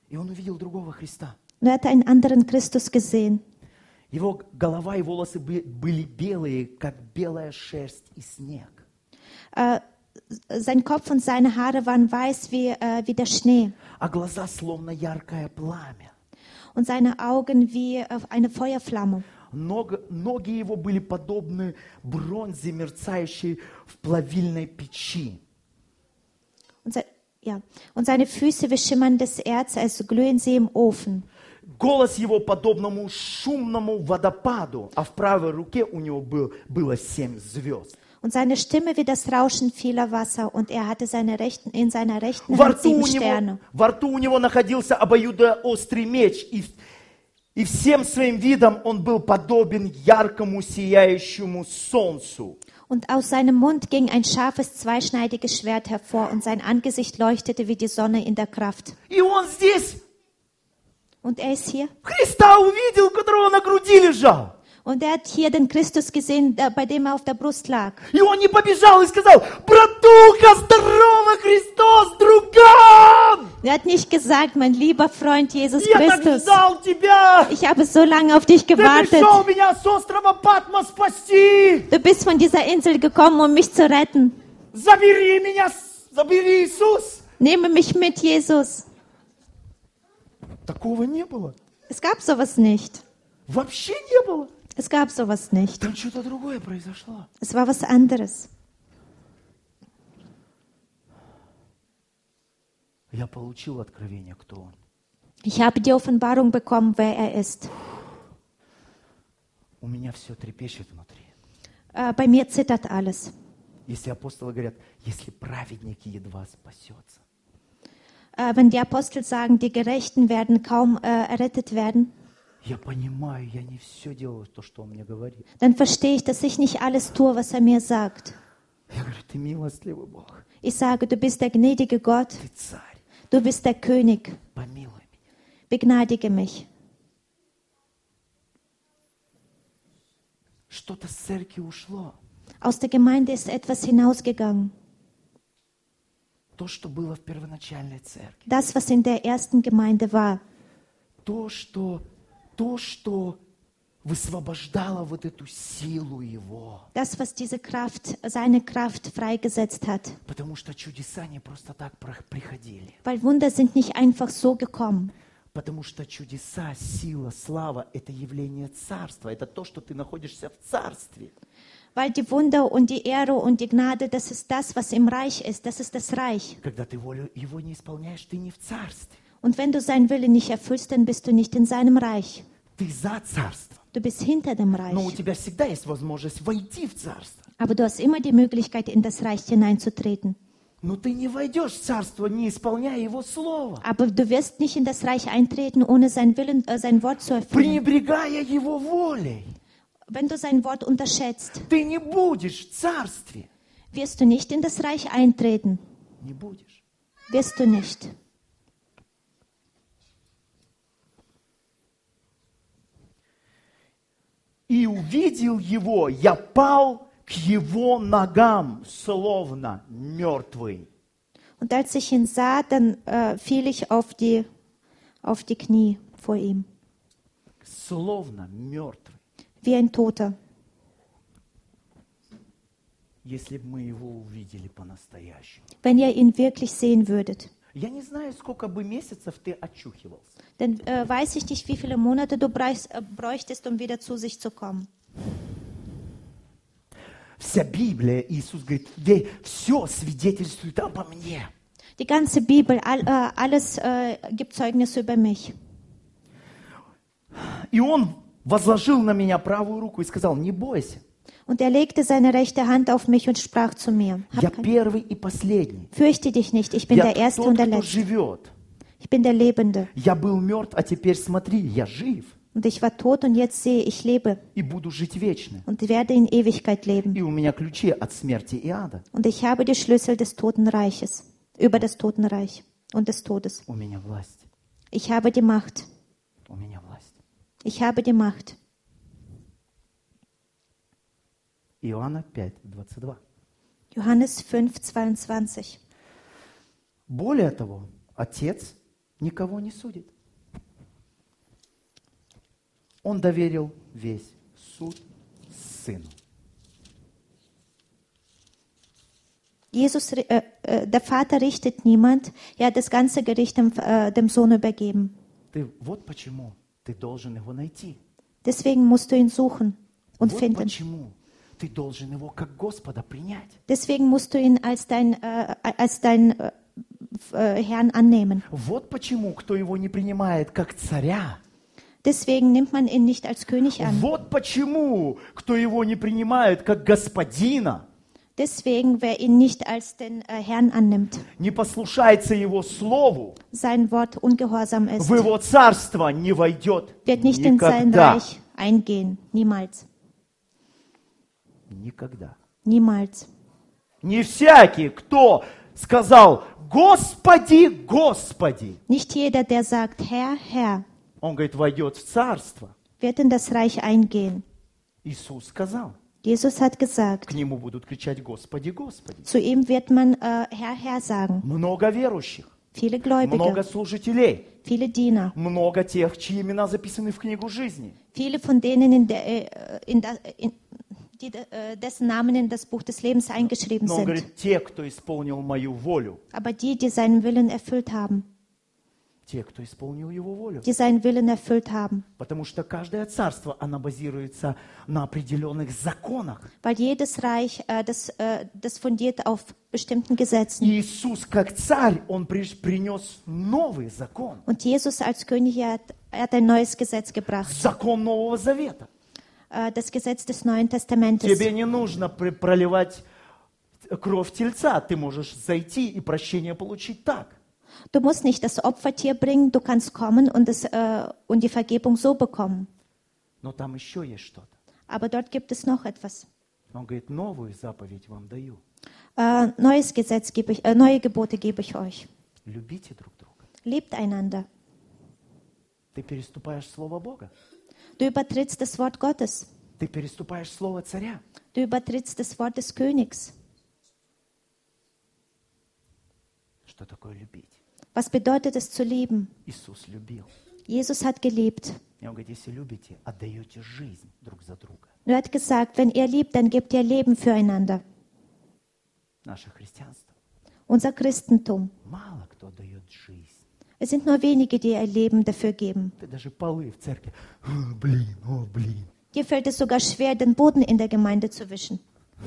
И он увидел другого Христа. Und er hatte einen anderen Christus gesehen. Его голова и волосы бы- были белые, как белая шерсть и снег. Äh, sein Kopf und seine Haare waren weiß wie, äh, wie der Schnee. А глаза словно яркое пламя. Und seine Augen wie äh, eine Feuerflamme. Ног- ноги его были подобны бронзе, мерцающей в плавильной печи. Und, se ja. und seine Füße wie schimmerndes Erz, als glühen sie im Ofen. Голос его подобному шумному водопаду, а в правой руке у него был, было семь звезд. Und seine Stimme wie das Rauschen vieler Wasser. Und er hatte seine rechten, in seiner rechten Во Hand рту, sieben у него, Sterne. во рту у него находился обоюдоострый меч, и, и всем своим видом он был подобен яркому сияющему солнцу. Und aus seinem Mund ging ein scharfes, zweischneidiges Schwert hervor. Und sein Angesicht leuchtete wie die Sonne in der Kraft. И он здесь Und er ist hier. Христа увидел, которого на груди лежал. Und er hat hier den Christus gesehen, der- bei dem er auf der Brust lag. И он не побежал и сказал: «Братуха, здорово, Христос, друган! Er hat nicht gesagt, mein lieber Freund Jesus Я так Christus, ждал тебя! ich habe so lange auf dich Ты gewartet. пришел меня с острова Патмо спасти! Du bist von dieser Insel gekommen, um mich zu retten. Забери меня, с- забери, Иисус!» Nehme mich mit, Jesus. Такого не было. Es gab sowas nicht. Вообще не было. Es gab sowas nicht. Там что-то другое произошло. Es war was anderes. Я получил откровение, кто он. Ich habe die Offenbarung bekommen, wer er ist. У меня все трепещет внутри. Äh, bei mir zittert alles. Если апостолы говорят: если праведник едва спасется, Äh, wenn die Apostel sagen, die Gerechten werden kaum äh, errettet werden, я понимаю, я не все делаю то, что он мне говорит. dann verstehe ich, dass ich nicht alles tue, was er mir sagt. Я говорю: ты милостливый Бог, Ich sage, du bist der gnädige Gott, ты царь, du bist der König, помилуй меня. begnadige mich. Что-то с церкви ушло. Aus der Gemeinde ist etwas hinausgegangen. То, что было в первоначальной церкви. Das, was in der ersten Gemeinde war. То, что, то, что высвобождало вот эту силу Его. Das, was diese Kraft, seine Kraft freigesetzt hat. Потому что чудеса не просто так про- приходили. Weil Wunder sind nicht einfach so gekommen. Потому что чудеса, сила, слава – это явление царства. Это то, что ты находишься в царстве. Weil die Wunder und die Ehre und die Gnade, das ist das, was im Reich ist. Das ist das Reich. Когда ты волю Его не исполняешь, ты не в царстве. Und wenn du seinen Willen nicht erfüllst, dann bist du nicht in seinem Reich. Ты за царство. Du bist hinter dem Но у Reich. тебя всегда есть возможность войти в царство. Aber du hast immer die Möglichkeit, in das Reich hineinzutreten. Но ты не войдешь в царство, не исполняя Его слово. Aber du wirst nicht in das Reich eintreten, ohne sein Willen, äh, sein Wort zu erfüllen. Пренебрегая Его волей. Wenn du sein Wort unterschätzt, Ты не будешь в царстве. wirst du nicht in das Reich eintreten. Не будешь. Wirst du nicht. И увидел Его, я пал к Его ногам, словно мертвый. Und als ich ihn sah, dann äh, fiel ich auf die, auf die Knie vor ihm, Словно мертвый. wie ein Toter. Если бы мы Его увидели по-настоящему. Wenn ihr ihn wirklich sehen würdet. Я не знаю, сколько бы месяцев ты очухивался. Dann äh, weiß ich nicht, wie viele Monate du bräuchst, äh, bräuchtest, um wieder zu sich zu kommen. Вся Библия, Иисус говорит, все свидетельствует обо мне. Die ganze Bibel, all, äh, alles äh, gibt Zeugnis über mich. И Он возложил на меня правую руку и сказал: не бойся, Und er legte seine rechte Hand auf mich und sprach zu mir. я Hab kein, первый и последний. fürchte dich nicht, ich bin Я der Erste тот, und der кто Letzte. живет. Ich bin der Lebende. Я был мертв, а теперь смотри, я жив Und ich war tot und jetzt sehe ich lebe и буду жить вечно. und werde in Ewigkeit leben. И у меня ключи от смерти и ада. Und ich habe die Schlüssel des Totenreiches, über das Totenreich und des Todes. У меня власть. Ich habe die Macht. У меня власть. Ich habe die Macht. Иоанна пять, двадцать два. Johannes fünf, zweiundzwanzig. Более того, Отец никого не судит. Он доверил весь суд Сыну. Jesus, äh, äh, der Vater richtet niemand, er hat das ganze Gericht dem, äh, dem Sohn übergeben. Ты вот почему ты должен его найти. Deswegen musst du ihn suchen und Вот finden. почему ты должен его как Господа принять. Deswegen musst du ihn als dein, äh, als dein äh, äh, Herrn annehmen. Вот почему, кто его не принимает как царя. Deswegen nimmt man ihn nicht als König an. Вот почему, кто его не принимает как господина. Deswegen, wer ihn nicht als den äh, Herrn annimmt, Не послушается его слову, sein Wort ungehorsam ist, в его царство не войдет wird nicht in sein никогда. Reich eingehen. Niemals. Никогда. Niemals. Не всякий, кто сказал «Господи, Господи», Nicht jeder, der sagt, Herr, Herr, он говорит, войдет в царство. wird in das Reich eingehen. Иисус сказал, Jesus hat к gesagt, нему будут кричать «Господи, Господи». zu ihm wird man äh, Herr, Herr sagen. Много верующих, Viele много Gläubige, служителей, viele Diener, много тех, чьи имена записаны в книгу жизни. viele von denen, in der, äh, in der, in, die, äh, dessen Namen in das Buch des Lebens eingeschrieben Но он sind. говорит, те, кто исполнил мою волю, Aber die, die seinen Willen erfüllt haben, те, кто исполнил его волю. die seinen Willen erfüllt haben. Потому что каждое царство, оно базируется на определенных законах. Weil jedes Reich, äh, das, äh, das fundiert auf bestimmten Gesetzen. И Иисус, как царь, он при- принес новый закон. Und Jesus als König, er hat, er hat ein neues Gesetz gebracht. Закон Нового Завета. Äh, das Gesetz des Neuen Testamentes. Тебе не нужно при- проливать кровь тельца. Ты можешь зайти и прощение получить так. Du musst nicht das Opfertier bringen, du kannst kommen und, das, äh, und die Vergebung so bekommen. Но там еще есть что-то. Aber dort gibt es noch etwas. Он говорит, новую заповедь вам даю. Äh, neues Gesetz gebe ich, äh, neue Gebote gebe ich euch. Любите друг друга. Lebt einander. Ты переступаешь слово Бога. Du übertrittst das Wort Gottes. Ты переступаешь слово царя. Du übertrittst das Wort des Königs. Что такое любить? Was bedeutet es zu lieben? Иисус любил. Jesus hat geliebt. И он говорит, если любите, отдаете жизнь друг за друга. Und er hat gesagt, wenn ihr liebt, dann gebt ihr Leben füreinander. Наше христианство. Unser Christentum. Мало кто дает жизнь. Es sind nur wenige, die ihr Leben dafür geben. Ты даже полы в церкви. О, блин, о, блин. Dir fällt es sogar schwer, den Boden in der Gemeinde zu wischen.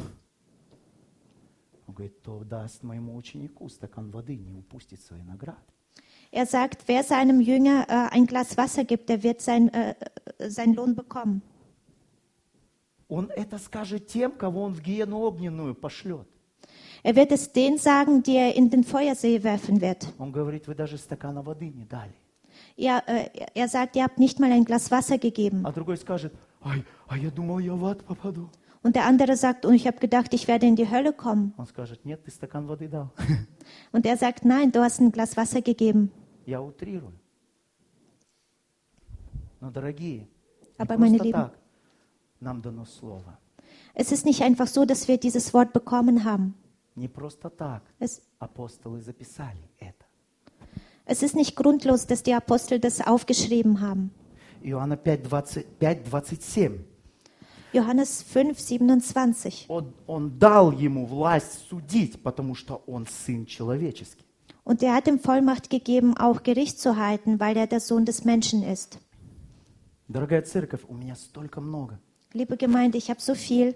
Он говорит, кто даст моему ученику стакан воды, не упустит своей награды. Er sagt, wer seinem Jünger äh, ein Glas Wasser gibt, der wird sein, äh, seinen Lohn bekommen. Он это скажет тем, кого он в гиену огненную пошлет. Er wird es denen sagen, die er in den Feuersee werfen wird. Он говорит, вы даже стакана воды не дали. Ja, äh, er sagt, ihr habt nicht mal ein Glas Wasser gegeben. А другой скажет, ай, а я думал, я в ад попаду. Und der andere sagt, und ich habe gedacht, ich werde in die Hölle kommen. Он скажет, нет, ты стакан воды дал. Und er sagt, nein, du hast ein Glas Wasser gegeben. Я утрирую. Но, дорогие, не Aber meine просто Lieben, так нам дано слово. es ist nicht einfach so, dass wir dieses Wort bekommen haben. Не просто так Es, апостолы записали это. es ist nicht grundlos, dass die Apostel das aufgeschrieben haben. Иоанна пять двадцать семь. Johannes fünf, siebenundzwanzig. Он, он дал ему власть судить, потому что он сын человеческий. Und er hat ihm Vollmacht gegeben, auch Gericht zu halten, weil er der Sohn des Menschen ist. Дорогая церковь, у меня столько много. Liebe Gemeinde, ich habe so viel.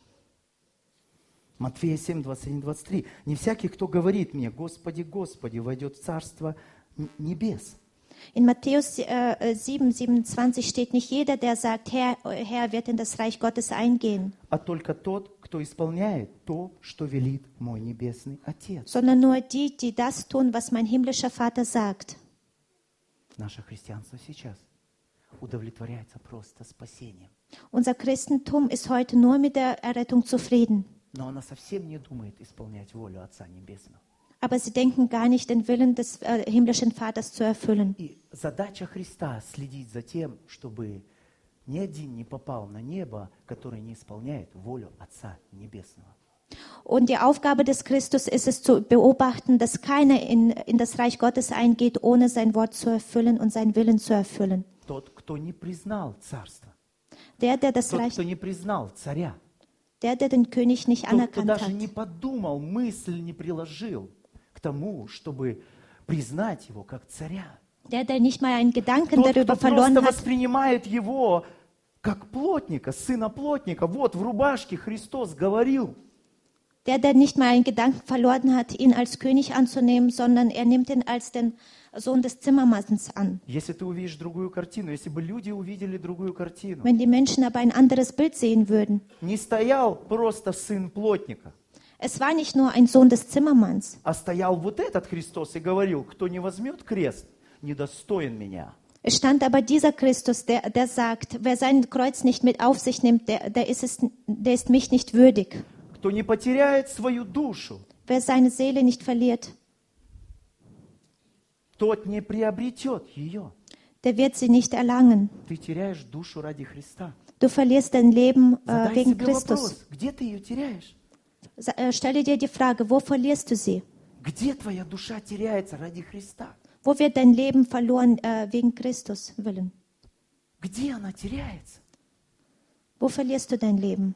Матфея семь, двадцать один двадцать три. Не всякий, кто говорит мне, Господи, Господи, войдет в Царство небес. In Matthäus äh, sieben, siebenundzwanzig steht, nicht jeder, der sagt, Herr, Herr, wird in das Reich Gottes eingehen, А только тот, кто исполняет то, что велит мой небесный Отец. sondern nur die, die das tun, was mein himmlischer Vater sagt. Наше христианство сейчас удовлетворяется просто спасением. Unser Christentum ist heute nur mit der Errettung zufrieden. Но она совсем не думает исполнять волю Отца Небесного. Aber sie denken gar nicht, den Willen des äh, himmlischen Vaters zu erfüllen. И задача Христа следить за тем, чтобы ни один не попал на небо, который не исполняет волю Отца Небесного. Und die Aufgabe des Christus ist es zu beobachten, dass keiner in, in das Reich Gottes eingeht, ohne sein Wort zu erfüllen und seinen Willen zu erfüllen. Тот, кто не признал царство, Der, der das тот, Reich, кто не признал царя, der, der den König nicht тот, кто anerkannt даже hat, не подумал, мысль не приложил к тому, чтобы признать его как царя. der, der nicht mal einen Gedanken Тот, darüber кто verloren просто hat, воспринимает его как плотника, сына плотника. Вот в рубашке Христос говорил. der, der nicht mal einen Gedanken verloren hat, ihn als König anzunehmen, sondern er nimmt ihn als den Sohn des Zimmermanns an. Если ты увидишь другую картину, если бы люди увидели другую картину, Wenn die Menschen aber ein anderes Bild sehen würden, не стоял просто сын плотника, es war nicht nur ein Sohn des Zimmermanns, а стоял вот этот Христос и говорил, кто не возьмет крест, недостоин меня. es stand aber dieser Christus, der, der sagt, wer sein Kreuz nicht mit auf sich nimmt, der, der, ist es, der ist mich nicht würdig. Кто не потеряет свою душу, Wer seine Seele nicht verliert, тот не приобретет ее. der wird sie nicht erlangen. Ты теряешь душу ради Христа. Du verlierst dein Leben äh, Задай wegen себе Christus. вопрос, где ты ее теряешь? Sa- äh, Stelle dir die Frage, wo verlierst du sie? Где твоя душа теряется ради Христа? Wo wird dein Leben verloren äh, wegen Christus willen? Где она теряется? Wo verlierst du dein Leben?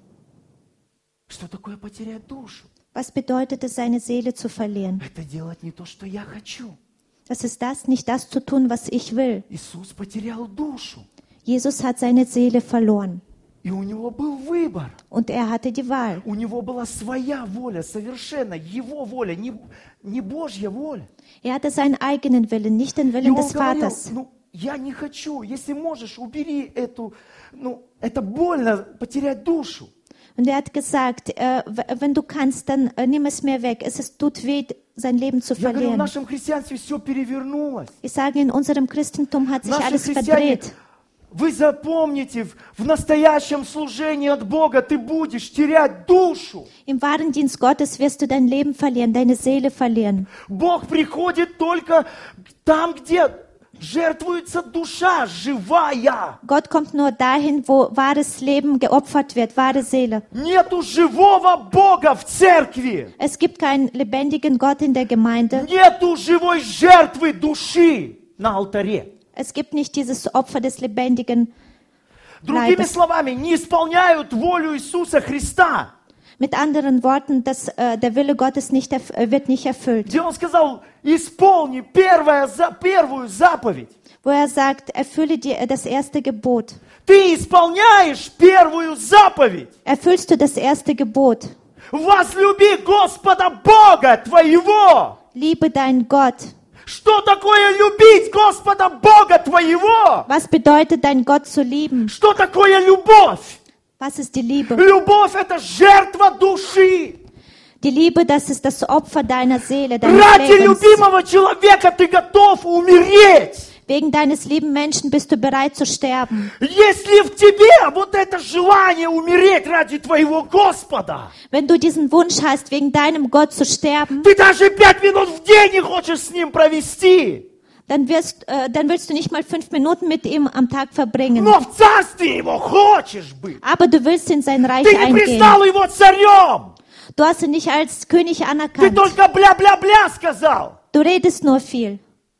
Что такое потерять душу? Was bedeutet es, seine Seele zu verlieren? Это делать не то, что я хочу. Das ist das, nicht das zu tun, was ich will. Иисус потерял душу. Jesus hat seine Seele verloren И у него был выбор. und er hatte die Wahl. У него была своя воля, совершенно его воля, не, не Божья воля. Er hatte seinen eigenen Willen, nicht den И Willen он des говорил, Vaters. ну, я не хочу, если можешь, убери эту, ну, это больно, потерять душу. Und er hat gesagt, äh, w- wenn du kannst, dann äh, nimm es mir weg. Es ist, tut weh, sein Leben zu Я говорю, в verlieren. нашем христианстве все перевернулось. Ich sage, in unserem Christentum hat sich Наши alles христиане, verdreht. вы запомните, в, в настоящем служении от Бога ты будешь терять душу. Im wahren Dienst Gottes wirst du dein Leben verlieren, deine Seele verlieren. Бог приходит только там, где жертвуется душа живая. Gott kommt nur dahin, wo wahres Leben geopfert wird, wahre Seele. Нету живого Бога в церкви. Es gibt keinen lebendigen Gott in der Gemeinde. Нету живой жертвы души на алтаре. Es gibt nicht dieses Opfer des lebendigen Другими Leibes. словами, не исполняют волю Иисуса Христа. Mit anderen Worten, das, äh, der Wille Gottes nicht erf- äh, wird nicht erfüllt. Где Он сказал, исполни первое, за, первую заповедь. Wo er sagt, erfülle dir äh, das erste Gebot. Ты исполняешь первую заповедь. Erfüllst du das erste Gebot? Возлюби Господа Бога твоего. Liebe deinen Gott. Что такое любить Господа Бога твоего? Was bedeutet, deinen Gott zu lieben? Что такое любовь? Was ist die Liebe? Любовь – это жертва души. Die Liebe, das ist das Opfer deiner Seele, deines Ради Lebens. любимого человека ты готов умереть. Wegen deines lieben Menschen bist du bereit zu sterben. Если в тебе вот это желание умереть ради твоего Господа, Wenn du diesen Wunsch hast, wegen deinem Gott zu sterben, ты даже пять минут в день не хочешь с ним провести, dann, wirst, äh, dann willst du nicht mal fünf Minuten mit ihm am Tag verbringen. но в царстве его хочешь быть. Aber du willst in sein Reich Ты не eingehen. признал его царем. Du hast ihn nicht als König Ты anerkannt. только бля-бля-бля сказал. Du redest nur viel.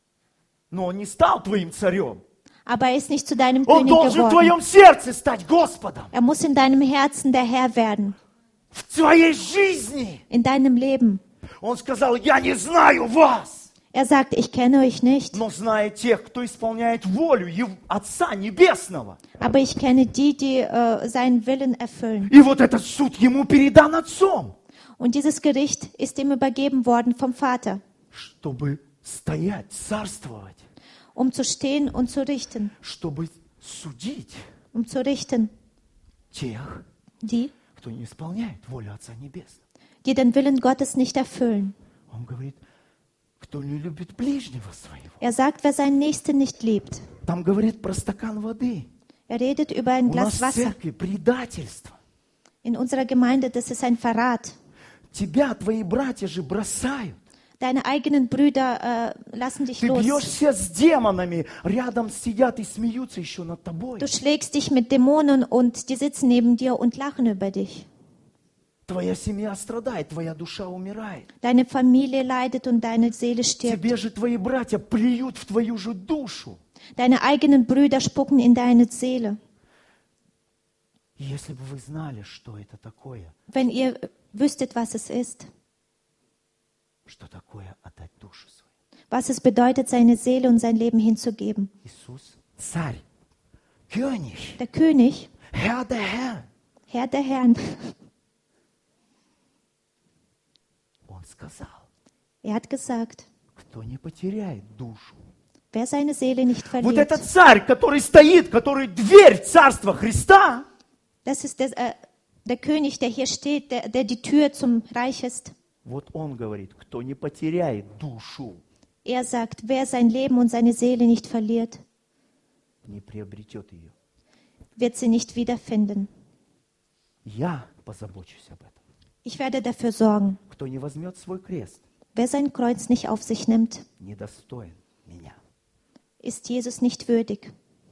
Но он не стал твоим царем. Aber er ist nicht zu deinem Он König должен в geworden. твоем сердце стать Господом. Er muss in deinem Herzen der Herr werden. В твоей жизни. In deinem Leben. Он сказал, я не знаю вас, Er sagt, ich kenne euch nicht, но знаю тех, кто исполняет волю Ев- Отца Небесного. aber ich kenne die, die äh, seinen Willen erfüllen. И вот этот суд ему передан Отцом, Und dieses Gericht ist ihm übergeben worden vom Vater, чтобы стоять, царствовать, um zu stehen und zu richten, чтобы судить um zu richten, тех, die, кто не исполняет волю Отца Небесного. die den Willen Gottes nicht erfüllen. Он говорит, кто не любит ближнего своего. Er sagt, wer seinen Nächsten nicht liebt. Там говорит про стакан воды. Er redet über ein У нас Glas в Wasser. церкви предательство. In unserer Gemeinde, das ist ein Verrat. Тебя твои братья же бросают. Deine eigenen Brüder äh, lassen dich Ты los. бьешься с демонами, рядом сидят и смеются еще над тобой. Du schlägst dich mit Dämonen und die sitzen neben dir und lachen über dich. Твоя семья страдает, твоя душа умирает. Deine Familie leidet und deine Seele stirbt. Тебе же твои братья плюют в твою же душу. Deine eigenen Brüder spucken in deine Seele. Если бы вы знали, что это такое, Wenn ihr wüsstet, was es ist, что такое отдать душу свою. was es bedeutet, seine Seele und sein Leben hinzugeben. Иисус, царь, König, Der König, Herr der Herren, Herr der Herren, Он сказал, er hat gesagt, кто не потеряет душу. wer seine Seele nicht Вот verliert, этот царь, который стоит, который дверь Царства Христа, das ist der, äh, der König, der hier steht, der, der die Tür zum Reich ist. вот он говорит, кто не потеряет душу, Er sagt, wer sein Leben und seine Seele nicht verliert, не приобретет ее. wird sie nicht wiederfinden. Я позабочусь об этом. Ich werde dafür sorgen. Кто не возьмет свой крест, Wer sein Kreuz nicht auf sich nimmt, недостоин меня. ist Jesus nicht würdig.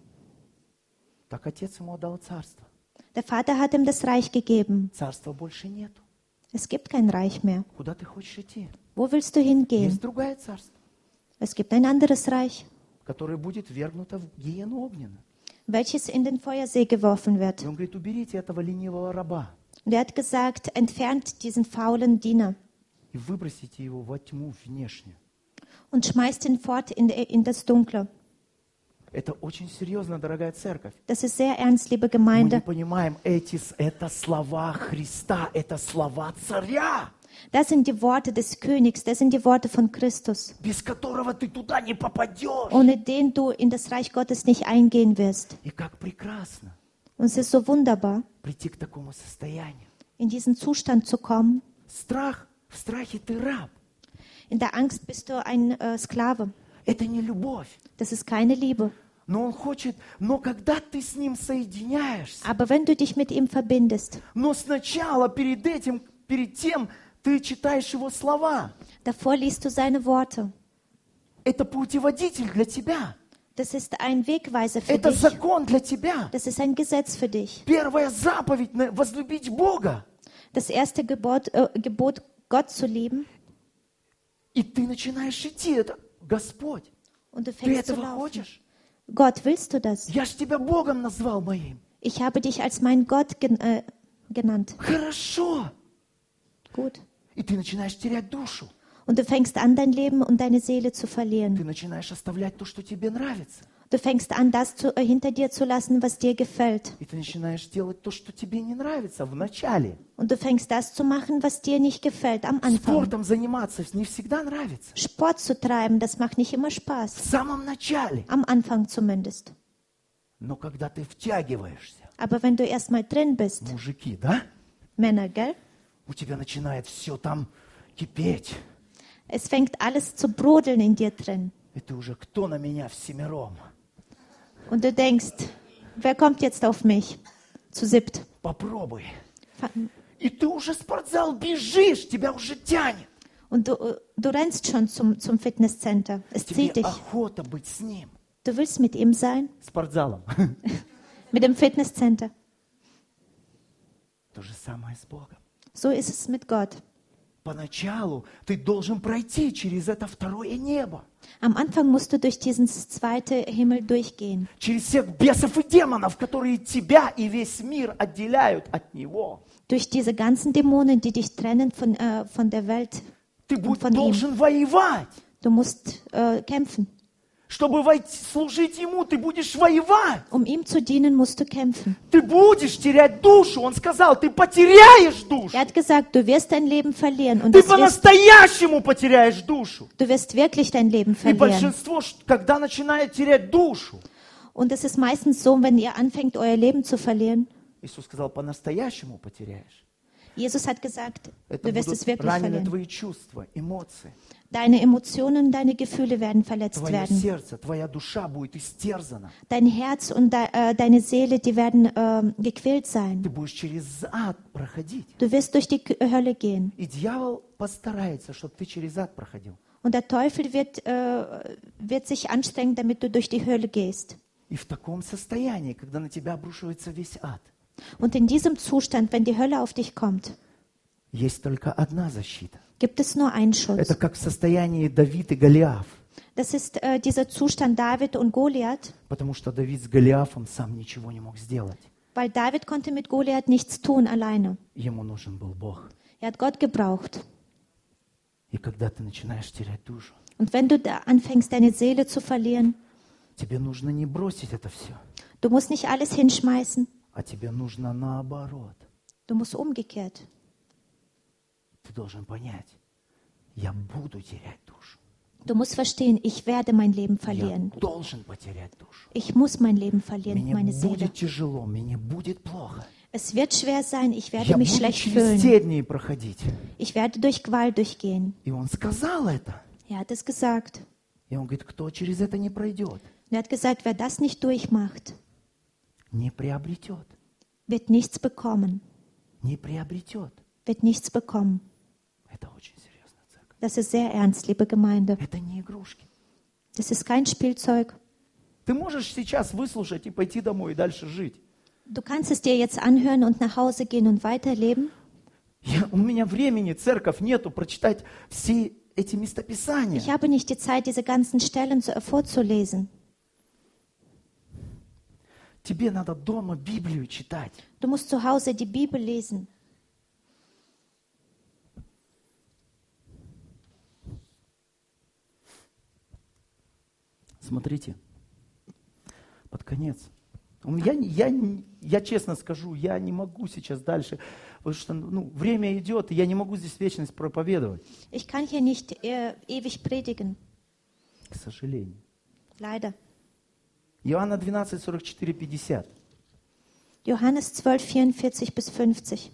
Так Отец ему отдал царство. Der Vater hat ihm das Reich gegeben. Царства больше нету. Es gibt kein Reich mehr. Куда ты хочешь идти? Wo willst du hingehen? Есть другое царство, Es gibt ein anderes Reich, которое будет вергнуто в гиену огненную. welches in den Feuersee geworfen wird. И он говорит, уберите этого ленивого раба Und er hat gesagt, entfernt diesen faulen Diener и выбросите его во тьму внешнюю. und schmeißt ihn fort in, in das Dunkle. Это очень серьезно, дорогая церковь. Das ist sehr ernst, liebe Мы не Gemeinde. понимаем, эти, это слова Христа, это слова царя, Das sind die Worte des Königs, das sind die Worte von Christus, без которого ты туда не попадешь. ohne den du in das Reich Gottes nicht eingehen wirst. И как прекрасно Und es ist so wunderbar, прийти к такому состоянию. in diesen Zustand zu kommen. Страх, в страхе ты раб. In der Angst bist du ein äh, Sklave. Это не любовь. Das ist keine Liebe. Но он хочет, но когда ты с ним соединяешься, Aber wenn du dich mit ihm verbindest, но сначала перед этим, перед тем, ты читаешь его слова. davor liest du seine Worte. Это путеводитель для тебя. Das ist ein Wegweiser für Это dich. закон для тебя. Das ist ein Gesetz für dich. Первая заповедь на- возлюбить Бога. Das erste Gebot, äh, Gebot, Gott zu lieben. И ты начинаешь идти. Это Господь. Und du Ты fängst zu этого laufen. хочешь? Gott, willst du das? Я ж тебя Богом назвал моим. Ich habe dich als mein Gott gen äh, genannt. Хорошо. Gut. И ты начинаешь терять душу. Und du fängst an, dein Leben und deine Seele zu Ты verlieren. начинаешь оставлять то, что тебе нравится. Du fängst an, das zu, äh, hinter dir zu lassen, was dir gefällt. И ты начинаешь делать то, что тебе не нравится в начале. Und du fängst das zu machen, was dir nicht gefällt am Anfang. Спортом заниматься не всегда нравится. Sport zu treiben, das macht nicht immer В Spaß. самом начале. Am Anfang zumindest. Но когда ты втягиваешься, Aber wenn du erstmal drin bist, мужики, да? Männer, gell? У тебя начинает все там кипеть. Es fängt alles zu brodeln in dir drin. И ты уже кто на меня всемиром? Und du denkst, wer kommt jetzt auf mich? Zu siebt. Попробуй. Fa- И ты уже в спортзал бежишь, тебя уже тянет. Und du, äh, du rennst schon zum, zum Fitnesscenter. Es Тебе zieht dich. охота быть с ним. Du willst mit ihm sein? Спортзалом. Mit dem Fitnesscenter. То же самое с Богом. So ist es mit Gott. Поначалу ты должен пройти через это второе небо. Am Anfang musst du durch diesen zweiten Himmel durchgehen. Через всех бесов и демонов, которые тебя и весь мир отделяют от Него. Durch diese ganzen Dämonen, die dich trennen von, äh, von der Welt. Ты Und будь- von ihm. должен воевать. Du musst äh, kämpfen. Чтобы войти, служить Ему, ты будешь воевать. Um ihm zu dienen, musst du kämpfen. Ты будешь терять душу. Он сказал, ты потеряешь душу. Er hat gesagt, du wirst dein Leben verlieren. Und Ты das wirst, по-настоящему потеряешь душу. du wirst wirklich dein Leben И verlieren. большинство, ш- когда начинает терять душу, Und es ist meistens so, wenn ihr anfängt, euer Leben zu verlieren. Иисус сказал, по-настоящему потеряешь. Jesus hat gesagt, Это du wirst es будут wirklich ранены verlieren. твои чувства, эмоции. Deine Emotionen, deine Gefühle werden verletzt Твое werden. сердце, твоя душа будет истерзана. Dein Herz und de, äh, deine Seele, die werden ähm, gequält sein. Ты будешь через ад проходить. Du wirst durch die K- Hölle gehen. И дьявол постарается, чтобы ты через ад проходил. Und der Teufel wird, äh, wird sich anstrengen, damit du durch die Hölle gehst. И в таком состоянии, когда на тебя обрушивается весь ад, Und in diesem Zustand, wenn die Hölle auf dich kommt, есть только одна защита. gibt es nur einen Schutz. Это как в состоянии Давид и Голиаф. Das ist äh, dieser Zustand David und Goliath, Потому что Давид с Голиафом сам ничего не мог сделать. weil David konnte mit Goliath nichts tun alleine. Ему нужен был Бог. Er hat Gott gebraucht. И когда ты начинаешь терять душу, Und wenn du da anfängst, deine Seele zu verlieren, тебе нужно не бросить это все, du musst nicht alles hinschmeißen, а тебе нужно наоборот. du musst umgekehrt. Ты должен понять, я буду терять душу. Du musst verstehen, ich werde mein Leben Я verlieren. должен потерять душу. Ich muss mein Leben verlieren, Мне meine Seele. будет тяжело, мне будет плохо. Es wird schwer sein, ich werde Я mich буду schlecht через fühlen. те дни проходить. Ich werde durch Qual durchgehen. И он сказал это. Er hat es gesagt. И он говорит, кто через это не пройдет, Er hat gesagt, wer das nicht durchmacht, не приобретет. wird nichts bekommen. Не приобретет. Wird nichts bekommen. Это очень серьезно, церковь. Das ist sehr ernst, liebe Gemeinde. Это не игрушки. Das ist kein Spielzeug. Ты можешь сейчас выслушать и пойти домой и дальше жить. Du kannst es dir jetzt anhören und nach Hause gehen und weiterleben. Я, у меня времени, церковь, нету прочитать все эти местописания. Ich habe nicht die Zeit, diese ganzen Stellen zu, vorzulesen. Тебе надо дома Библию читать. Du musst zu Hause die Bibel lesen. Смотрите, под конец. Я, я, я честно скажу, я не могу сейчас дальше, потому что ну, время идет, и я не могу здесь вечность проповедовать. Ich kann hier nicht äh, ewig predigen. К сожалению. Leider. Иоанна двенадцать, сорок четыре, пятьдесят. Johannes zwölf, vierundvierzig bis fünfzig.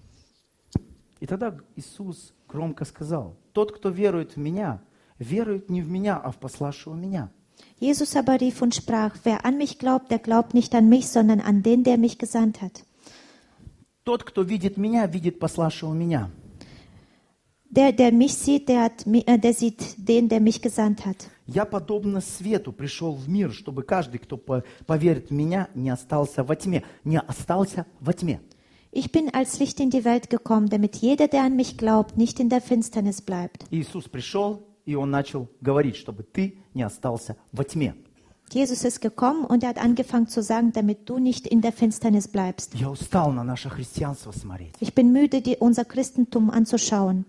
И тогда Иисус громко сказал, тот, кто верует в Меня, верует не в Меня, а в пославшего Меня. Jesus aber rief und sprach, wer an mich glaubt, der glaubt nicht an mich, sondern an den, der mich gesandt hat. Тот, кто видит Меня, видит пославшего Меня. Der, der mich sieht, der, hat, äh, der sieht den, der mich gesandt hat. Я, подобно свету, пришел в мир, чтобы каждый, кто поверит в Меня, не остался во тьме. Не остался во тьме. Ich bin als Licht in die Welt gekommen, damit jeder, der an mich glaubt, nicht in der Finsternis bleibt. Иисус пришел, и Он начал говорить, чтобы ты не остался во тьме. Jesus ist gekommen und er hat angefangen zu sagen, damit du nicht in der Finsternis bleibst. Я устал на наше христианство смотреть. Ich bin müde, die, unser Christentum anzuschauen.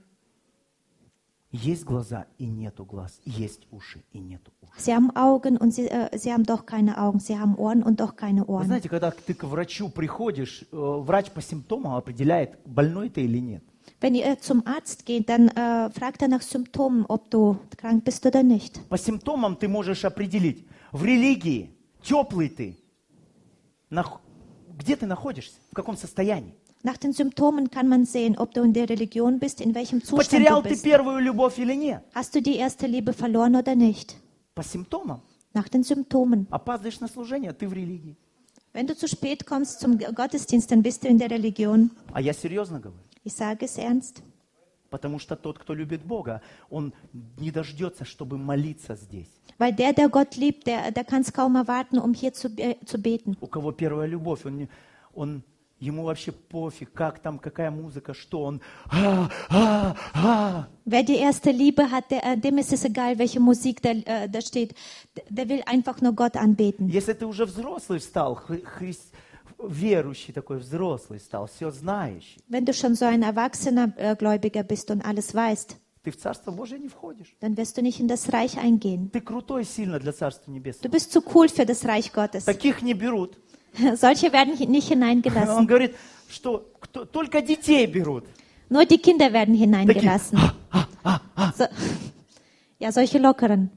Есть глаза и нету глаз, есть уши и нету ушей. Sie haben Augen und sie, äh, sie haben doch keine Augen. Sie haben Ohren und doch keine Вы Ohren. знаете, когда ты к врачу приходишь, э, врач по симптомам определяет, больной ты или нет. Wenn ihr zum Arzt geht, dann äh, fragt er nach Symptomen, ob du krank bist oder nicht. По симптомам ты можешь определить, в религии теплый ты, нах- где ты находишься, в каком состоянии. Nach den Symptomen kann man sehen, ob du in der Religion bist, in welchem Zustand Потерял du ты bist. первую любовь или нет? Hast du die erste Liebe verloren oder nicht? По симптомам. Nach den Symptomen. Опаздываешь на служение, ты в религии. Wenn du zu spät kommst zum Gottesdienst, dann bist du in der Religion. А я серьезно говорю. Ich sage es ernst. Потому что тот, кто любит Бога, он не дождется, чтобы молиться здесь. Weil der, der Gott liebt, der, der kann es kaum erwarten, um hier zu, äh, zu beten. У кого первая любовь, он, не- он, ему вообще пофиг, как там, какая музыка, что он. А, а, а. Wer die erste Liebe hat, der, äh, dem ist es egal, welche Musik da, äh, da steht. Der will einfach nur Gott anbeten. Если ты уже взрослый стал, хри- хри- верующий такой взрослый стал, все знающий, Wenn du schon so ein erwachsener äh, Gläubiger bist und alles weißt, ты в Царство Божие не входишь. dann wirst du nicht in das Reich eingehen. Ты крутой сильно для Царства Du Небесного. bist zu cool für das Reich Gottes. Таких не берут. Solche werden nicht Он hineingelassen. говорит, что кто, только детей берут. Nur die Kinder werden hineingelassen. So, ja, solche Lockeren.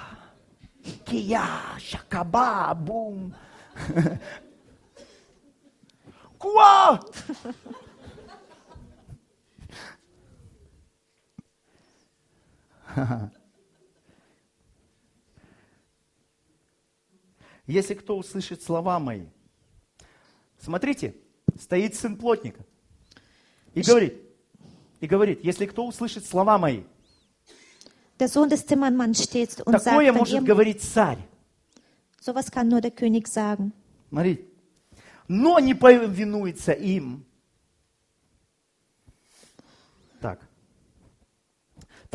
Кия, шакаба, бум. Куа! Если кто услышит слова мои, смотрите, стоит сын плотника и говорит, и говорит, если кто услышит слова мои, Der Sohn des Zimmermanns steht und sagt, такое wenn может ihr, говорить царь. sowas kann nur der König sagen. Смотрите, но не повинуется им.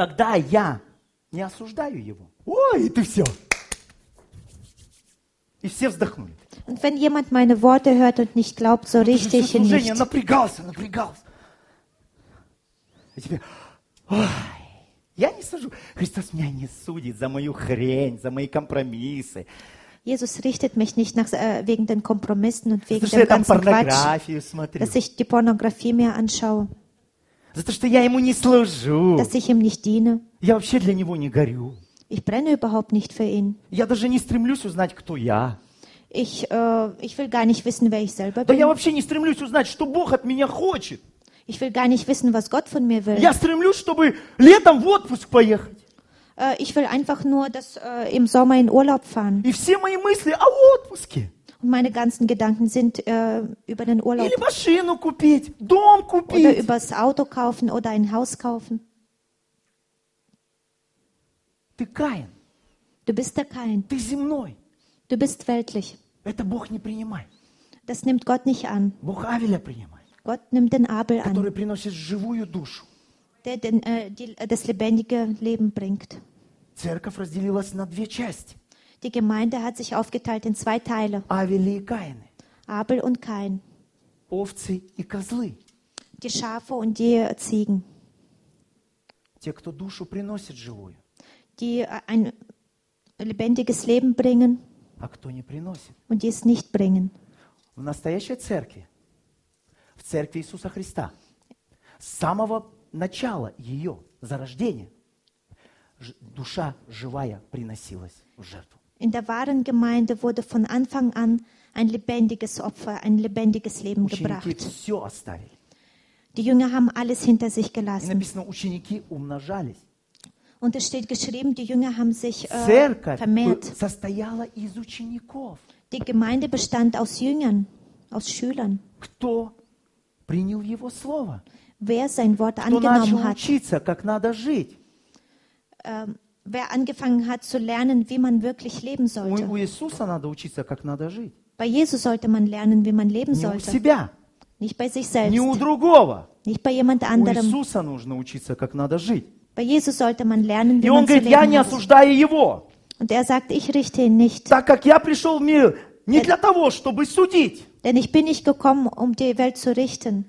тогда я не осуждаю его. Ой, и ты все. И все вздохнули. Und wenn jemand meine Worte hört und nicht glaubt, so richte ich ihn Служение nicht. напрягался, напрягался. И теперь, ой, я не сужу. Христос меня не судит за мою хрень, за мои компромиссы. Jesus richtet mich nicht nach, äh, wegen den Kompromissen und wegen За то, что я dem там ganzen Quatsch, порнографию смотрю. dass ich die Pornografie mir anschaue, За то, что я ему не служу. dass ich ihm nicht diene. Я вообще для него не горю. Ich brenne überhaupt nicht für ihn. Я даже не стремлюсь узнать, кто я. Ich, äh, ich will gar nicht wissen, wer ich selber Да я bin. вообще не стремлюсь узнать, что Бог от меня хочет. Ich will gar nicht wissen, was Gott von mir will. Я стремлюсь, чтобы летом в отпуск поехать. Äh, ich will einfach nur, dass äh, im Sommer in Urlaub fahren. И все мои мысли о отпуске. Und meine ganzen Gedanken sind äh, über den Urlaub. Или машину купить, дом Oder купить. übers Auto kaufen oder ein Haus kaufen. Ты Каин, Du bist der Kain. ты земной. Du bist weltlich. Это Бог не принимает. Das nimmt Gott nicht an. Бог Авеля принимает, Gott nimmt den Abel an, который приносит живую душу. der den, äh, die, das lebendige Leben bringt. Церковь разделилась на две части. Die Gemeinde hat sich aufgeteilt in zwei Teile. Авели и Каины. Abel und Kain. Овцы и козлы. Die Schafe und die Ziegen. Те, кто душу приносит живую, Die äh, ein lebendiges Leben bringen а кто не приносит. und die es nicht bringen. В настоящей церкви, в церкви Иисуса Христа, с самого начала ее зарождения, ж- душа живая приносилась в жертву. In der wahren Gemeinde wurde von Anfang an ein lebendiges Opfer, ein lebendiges Leben Ученики gebracht. все оставили. Die Jünger haben alles hinter sich И gelassen. написано, ученики умножались. Und es steht geschrieben, die Jünger haben sich äh, Церковь vermehrt. состояла из учеников. Die Gemeinde bestand aus Jüngern, aus Schülern. Кто принял его слово? Wer sein Wort Кто начал angenommen hat, учиться, как надо жить? ähm, wer angefangen hat zu lernen, wie man wirklich leben У, sollte. у Иисуса надо учиться, как надо жить. Bei Jesus sollte man lernen, wie man leben Не у sollte. себя, Nicht bei sich не у selbst, другого. nicht bei jemand У anderem. Иисуса нужно учиться, как надо жить. Bei Jesus sollte man lernen, wie И он man zu говорит, я не leben hat. осуждаю его, Und er sagt, ich richte ihn nicht, так как я пришел в мир не для того, чтобы судить. denn ich bin nicht gekommen, um die Welt zu richten,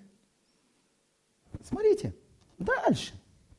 Смотрите, дальше.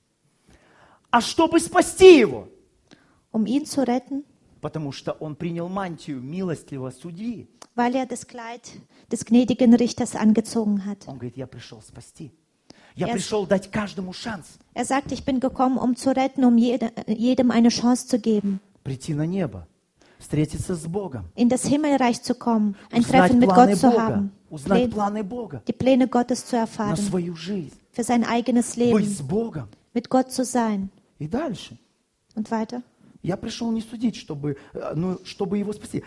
А чтобы спасти его, um ihn zu retten, потому что он принял мантию милостивого судьи. weil er das Kleid des gnädigen Richters angezogen hat. Он говорит, я пришел спасти. Я Я- пришел дать каждому шанс Er sagt, ich bin gekommen, um zu retten, um jede, jedem eine Chance zu geben, прийти на небо, встретиться с Богом, in das Himmelreich zu kommen, ein узнать Treffen mit планы Gott zu Бога, haben, узнать Plä- планы Бога die Pläne Gottes zu на erfahren, свою жизнь, für sein eigenes быть Leben, с Богом. mit Gott zu sein. И дальше. Und weiter. Я пришел не судить, чтобы, э, ну, чтобы его спасти.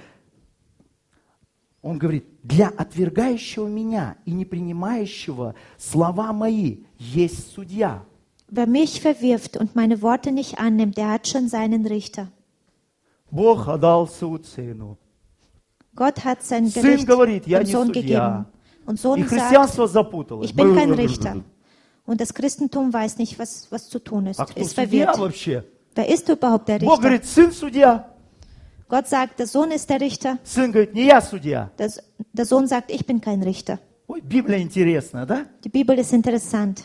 Он говорит, для отвергающего меня и не принимающего слова мои есть судья. Wer mich verwirft und meine Worte nicht annimmt, der hat schon seinen Richter. Бог отдал суд сыну. Gott hat sein Сын Gericht говорит, я dem не Sohn судья. gegeben. Und Sohn И sagt, христианство запуталось. ich bin kein Richter. Und das Christentum weiß nicht, was, was zu tun ist, А кто ist судья verwirrt. вообще? Wer ist überhaupt der Бог Richter? говорит, сын судья. Gott sagt, der Sohn ist der Richter. Сын говорит, не я судья. Der, der Sohn sagt, ich bin kein Richter. Ой, Библия интересна, да? Die Bibel ist interessant.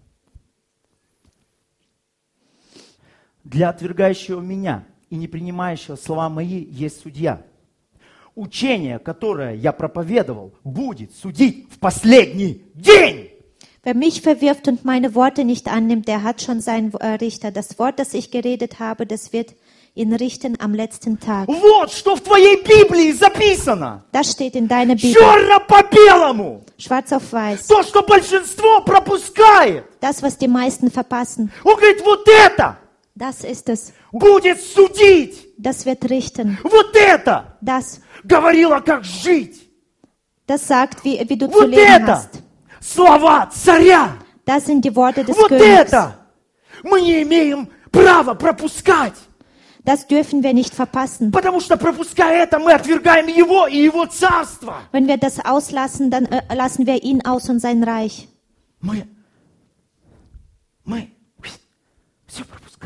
Для отвергающего меня и не принимающего слова мои есть судья. Учение, которое я проповедовал, будет судить в последний день. Wer mich verwirft und meine Worte nicht annimmt, der hat schon seinen äh, Richter. Das Wort, das ich geredet habe, das wird ihn richten am letzten Tag. Вот что в твоей Библии записано. Das steht in deiner Bibel, Черно по белому. schwarz auf weiß. То, что большинство пропускает. Das, was die meisten verpassen, Он говорит, вот это das ist es. будет судить. Das wird richten. Вот это Das, говорило, как жить. das sagt, wie, wie du zu Вот leben это hast. слова царя. Das sind die Worte des Вот Königs. это мы не имеем права пропускать. Das dürfen wir nicht verpassen. Потому что, пропуская это, мы отвергаем его и его царство. Wenn wir das auslassen, dann äh, lassen wir ihn aus und sein Reich. Мы, мы все пропускаем.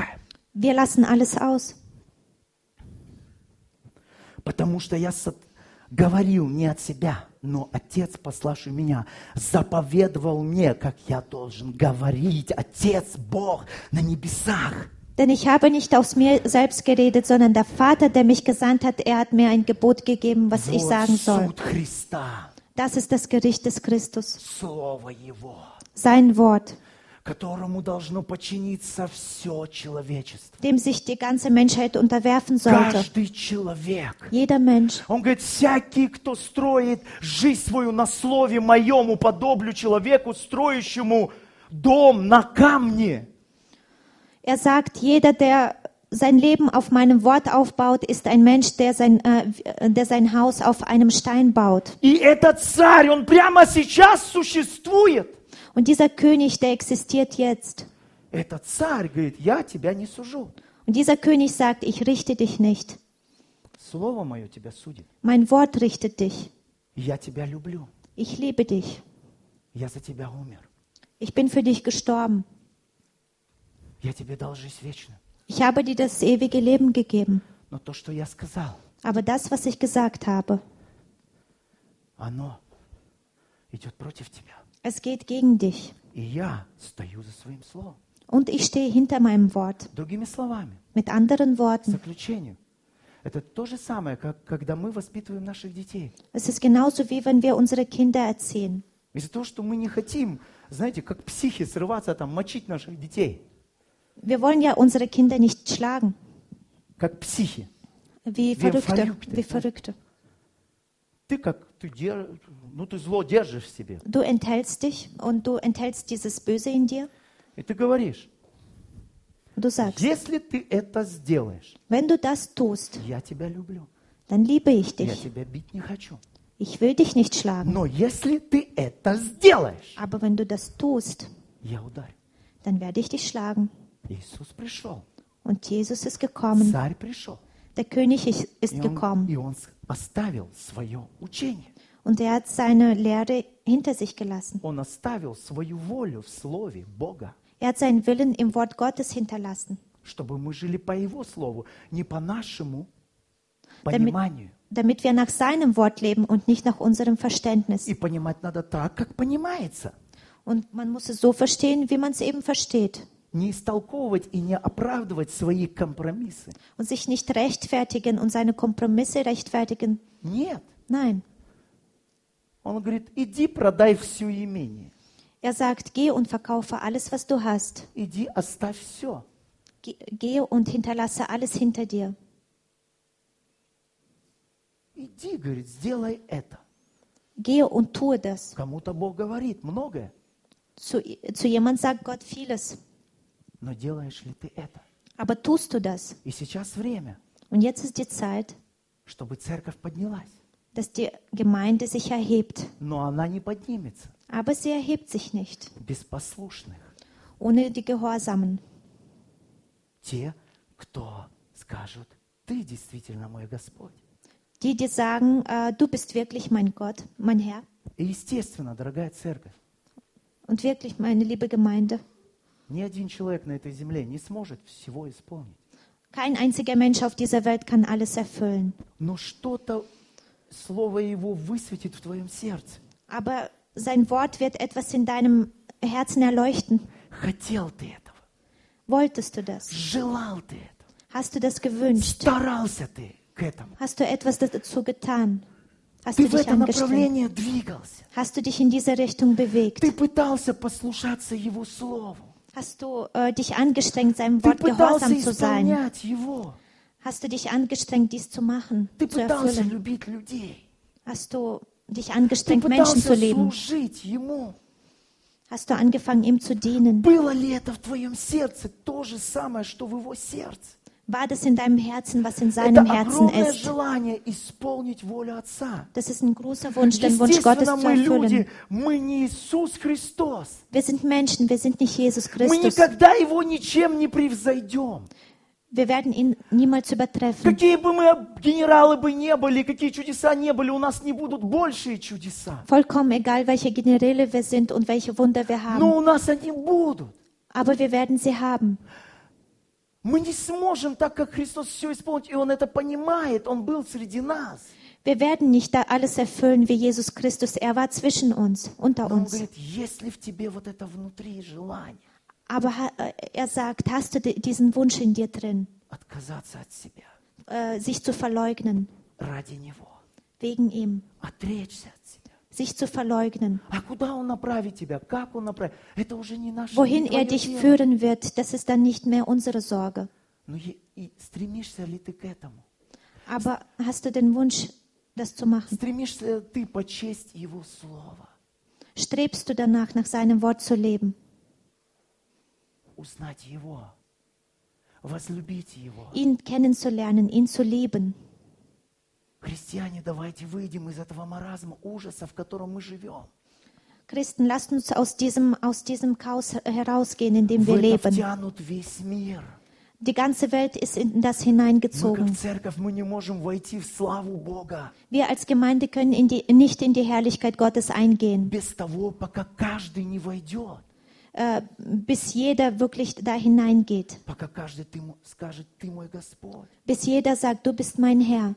Wir lassen alles aus. Потому что я сот- говорил не от себя, но Отец, пославший меня, заповедовал мне, как я должен говорить. Отец, Бог на небесах. Denn ich habe nicht aus mir selbst geredet, sondern der Vater, der mich gesandt hat, er hat mir ein Gebot gegeben, was ich Вот sagen soll. суд Христа, Das ist das Gericht des Christus, Слово Его, sein Wort, которому должно подчиниться все человечество. dem sich die ganze Menschheit unterwerfen sollte. Каждый человек. Jeder Mensch. Он говорит, всякий, кто строит жизнь свою на слове моем, уподоблю человеку, строящему дом на камне. Er sagt, jeder, der sein Leben auf meinem Wort aufbaut, ist ein Mensch, der sein, äh, der sein Haus auf einem Stein baut. И этот царь, он прямо сейчас существует. Und dieser König, der existiert jetzt. Этот царь говорит, я тебя не сужу. Und dieser König sagt, ich richte dich nicht. Слово мое тебя судит. Mein Wort richtet dich. Я тебя люблю. Ich liebe dich. Я за тебя умер. Ich bin für dich gestorben. Я тебе дал жизнь вечную. Ich habe dir das ewige Leben gegeben. Но то, что я сказал, Aber das, was ich gesagt habe, оно идет против тебя. es geht gegen dich. И я стою за своим словом. Und ich stehe hinter meinem Wort. Другими словами, Mit anderen к Worten. заключению. Это то же самое, как когда мы воспитываем наших детей. Es ist genauso, wie wenn wir unsere Kinder erziehen. Из-за того, что мы не хотим, знаете, как психи срываться, там, мочить наших детей. Wir wollen ja unsere Kinder nicht schlagen, Как психи. wie Wie Verrückte. Verrückte. Wie Verrückte. Ты как, ты, дер... ну, ты зло держишь в себе. Du enthältst dich und du enthältst dieses Böse in dir. И ты говоришь, Du sagst, если ты это сделаешь, wenn du das tust, я тебя люблю. dann liebe ich Я dich. тебя бить не хочу. Ich will dich nicht schlagen. Но если ты это сделаешь, Aber wenn du das tust, я ударю. dann werde ich dich schlagen. Иисус пришел. Und Jesus ist gekommen. Царь пришел. Der König ist ist И он, gekommen. и он оставил свое учение. Und er hat seine Lehre hinter sich gelassen. Он оставил свою волю в Слове Бога, Er hat seinen Willen im Wort Gottes hinterlassen, чтобы мы жили по Его Слову, не по нашему damit, пониманию. damit wir nach seinem Wort leben und nicht nach unserem Verständnis. И понимать надо так, как понимается. Und man muss es so verstehen, wie man es eben versteht. Не истолковывать и не оправдывать свои компромиссы. Und sich nicht rechtfertigen und seine Kompromisse rechtfertigen. Нет. Nein. Он говорит, иди продай все имение. Er sagt, geh und verkaufe alles, was du hast. Иди оставь все. Ge- Gehe und hinterlasse alles hinter dir. Иди, говорит, сделай это. Gehe und tue das. Кому-то Бог говорит многое. Zu, zu jemand sagt Gott vieles. Но делаешь ли ты это? Aber tust du das? И сейчас время, Und jetzt ist die Zeit, чтобы церковь поднялась. dass die Gemeinde sich erhebt. Но она не поднимется Aber sie erhebt sich nicht, без послушных. ohne die Gehorsamen. Те, кто скажут, ты действительно мой Господь. Die, die sagen, äh, du bist wirklich mein Gott, mein Herr. И естественно, дорогая церковь, Und wirklich, meine liebe Gemeinde, ни один человек на этой земле не сможет всего исполнить. kein einziger Mensch auf dieser Welt kann alles erfüllen. Но что-то, Слово Его высветит в твоем сердце. Aber sein Wort wird etwas in deinem Herzen erleuchten. Хотел ты этого? Wolltest du das? Желал ты этого? Hast du das gewünscht? Старался ты к этому? Hast du etwas dazu getan? Hast Ты du в dich это angestrengt? направление двигался? Hast du dich in diese Richtung bewegt? Ты пытался послушаться Его Слову? Hast du äh, dich angestrengt, seinem Ты Wort пытался gehorsam zu sein? исполнять Его? Hast du dich angestrengt, dies zu machen, Ты zu пытался erfüllen? любить людей? Hast du dich Ты angestrengt, Menschen zu пытался lieben? служить Ему? Hast du angefangen, ihm zu dienen? Было ли это в твоем сердце то же самое, что в Его сердце? War das in deinem Herzen, was in Это seinem Herzen огромное ist? желание исполнить волю Отца. Das ist ein großer Wunsch, den Wunsch Gottes Естественно, zu мы erfüllen. люди, мы не Иисус Христос. Wir sind Menschen, wir sind nicht Jesus Мы Christus. никогда Его ничем не превзойдем. Wir werden ihn niemals übertreffen. Какие бы мы генералы бы не были, какие чудеса не были, у нас не будут большие чудеса. Vollkommen egal, welche Generäle wir sind und welche Wunder wir haben. Но у нас они будут. Aber wir werden sie haben. Мы не сможем так, как Христос, все исполнить. И Он это понимает. Он был среди нас. Wir werden nicht da alles erfüllen wie Jesus Christus. Er war zwischen uns, unter Но Он uns. говорит, есть ли в тебе вот это внутри желание Aber ha- äh, er sagt, hast du di- diesen Wunsch in dir drin, отказаться от себя äh, sich zu verleugnen, ради Него, wegen ihm, отречься от себя? sich zu verleugnen. А куда Он направит тебя? Как Он направит? Это уже не наше, Wohin не er твое dich дело. führen wird, das ist dann nicht mehr unsere Sorge. Ну и, и стремишься ли ты к этому? Aber hast du den Wunsch, das zu machen? Стремишься ли ты почесть Его Слово? Strebst du danach, nach seinem Wort zu leben? Узнать Его, возлюбить Его. Ihn kennenzulernen, ihn zu lieben. Христиане, давайте выйдем из этого маразма, ужаса, в котором мы живем. Christen, lasst uns aus diesem, aus diesem Chaos herausgehen, in dem В wir это leben. втянут весь мир. Die ganze Welt ist in das Мы как hineingezogen. церковь, мы не можем войти в славу Бога Wir als Gemeinde können in die, nicht in die Herrlichkeit Gottes eingehen, без того, пока каждый не войдет. äh, bis jeder wirklich da hineingeht. Пока каждый ты мо- скажет, ты мой Господь. Bis jeder sagt, du bist mein Herr,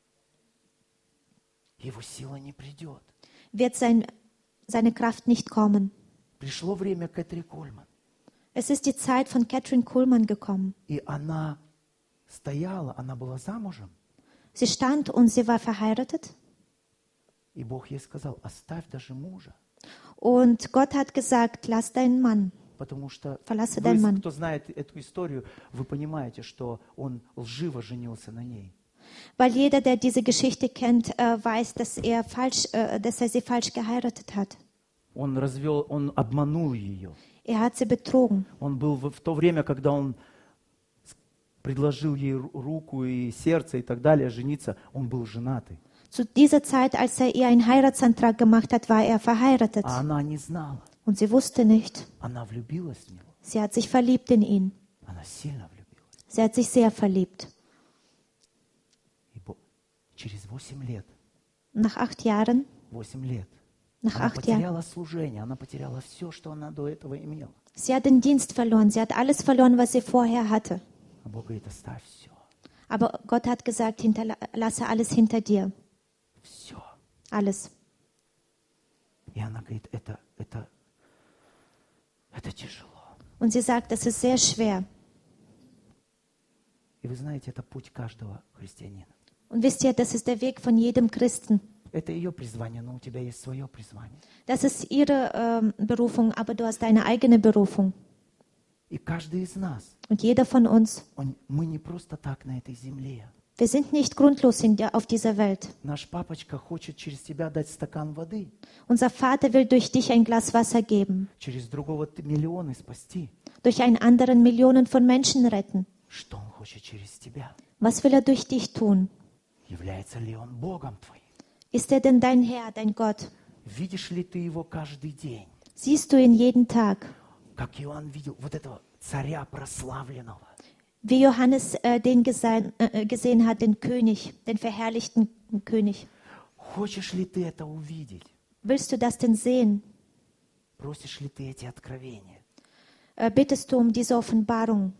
Его сила не придет. wird sein, seine Kraft nicht kommen. Пришло время Кэтри Кольман. Es ist die Zeit von Catherine Kuhlmann gekommen. И она стояла, она была замужем. Sie stand und sie war verheiratet. И Бог ей сказал, оставь даже мужа. Und Gott hat gesagt, lass deinen Mann. Потому что Verlasse вы, deinen Mann. кто знает эту историю, вы понимаете, что он лживо женился на ней. Weil jeder, der diese Geschichte kennt, äh, weiß, dass er, falsch, äh, dass er sie falsch geheiratet hat. Он развел, он обманул ее. Er hat sie betrogen. Он был в, в то время, когда он с- предложил ей ру- руку и сердце и так далее жениться, он был женатый. Zu dieser Zeit, als er ihr einen Heiratsantrag gemacht hat, war er verheiratet. А она не знала. Und sie wusste nicht. Она влюбилась в него. Sie hat sich verliebt in ihn. Она сильно влюбилась. Sie hat sich sehr verliebt. И Бо- через восемь лет, Nach acht Jahren, восемь лет, nach она acht Jahren, потеряла служение, она потеряла все, что она до этого имела. sie hat den Dienst verloren. Sie hat alles verloren, was sie vorher hatte. А Бог говорит, оставь все, Aber Gott hat gesagt, hinterlasse alles hinter dir. все. Alles. И она говорит, это, это, это тяжело. Und sie sagt, das ist sehr schwer. И вы знаете, это путь каждого христианина. Und wisst ihr, das ist der Weg von jedem Christen. Это ее призвание, но у тебя есть свое призвание. Das ist ihre ähm, Berufung, aber du hast deine eigene Berufung. И каждый из нас, Und jeder von uns, он, мы не просто так на этой земле. wir sind nicht grundlos in der, auf dieser Welt. Наш папочка хочет через тебя дать стакан воды, Unser Vater will durch dich ein Glas Wasser geben, через другого ты миллионы спасти. durch einen anderen Millionen von Menschen retten. Что он хочет через тебя? Was will er durch dich tun? Является ли он Богом твоим? Ist er denn dein Herr, dein Gott? Видишь ли ты его каждый день? Siehst du ihn jeden Tag? Как Иоанн видел вот этого царя прославленного. Wie Johannes äh, den gesehen, äh, gesehen hat, den König, den verherrlichten König. Хочешь ли ты это увидеть? Willst du das denn sehen? Просишь ли ты эти откровения? Äh, bittest du um diese Offenbarung?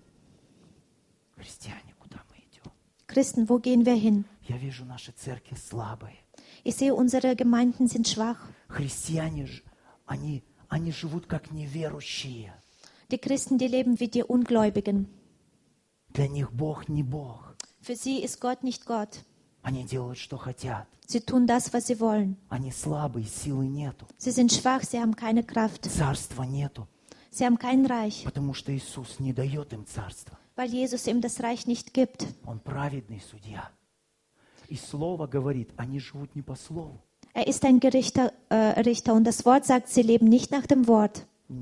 Христиане, куда мы идем? Christen, wo gehen wir hin? Я вижу наши церкви слабые. Ich sehe, unsere Gemeinden sind schwach. Христиане, ж- они, они живут как неверующие. Die Christen, die leben wie die Ungläubigen. Для них Бог не Бог. Für sie ist Gott nicht Gott. Они делают, что хотят. Sie tun das, was sie wollen. Они слабые, силы нету. Sie sind schwach, sie haben keine Kraft. Царства нету. Sie haben kein Reich, Потому что Иисус не дает им царства. weil Jesus ihm das Reich nicht gibt. Он праведный судья. И Слово говорит, они живут не по Слову. Er ist ein Gerichter, äh, Richter und das Wort sagt, sie leben nicht nach dem Wort.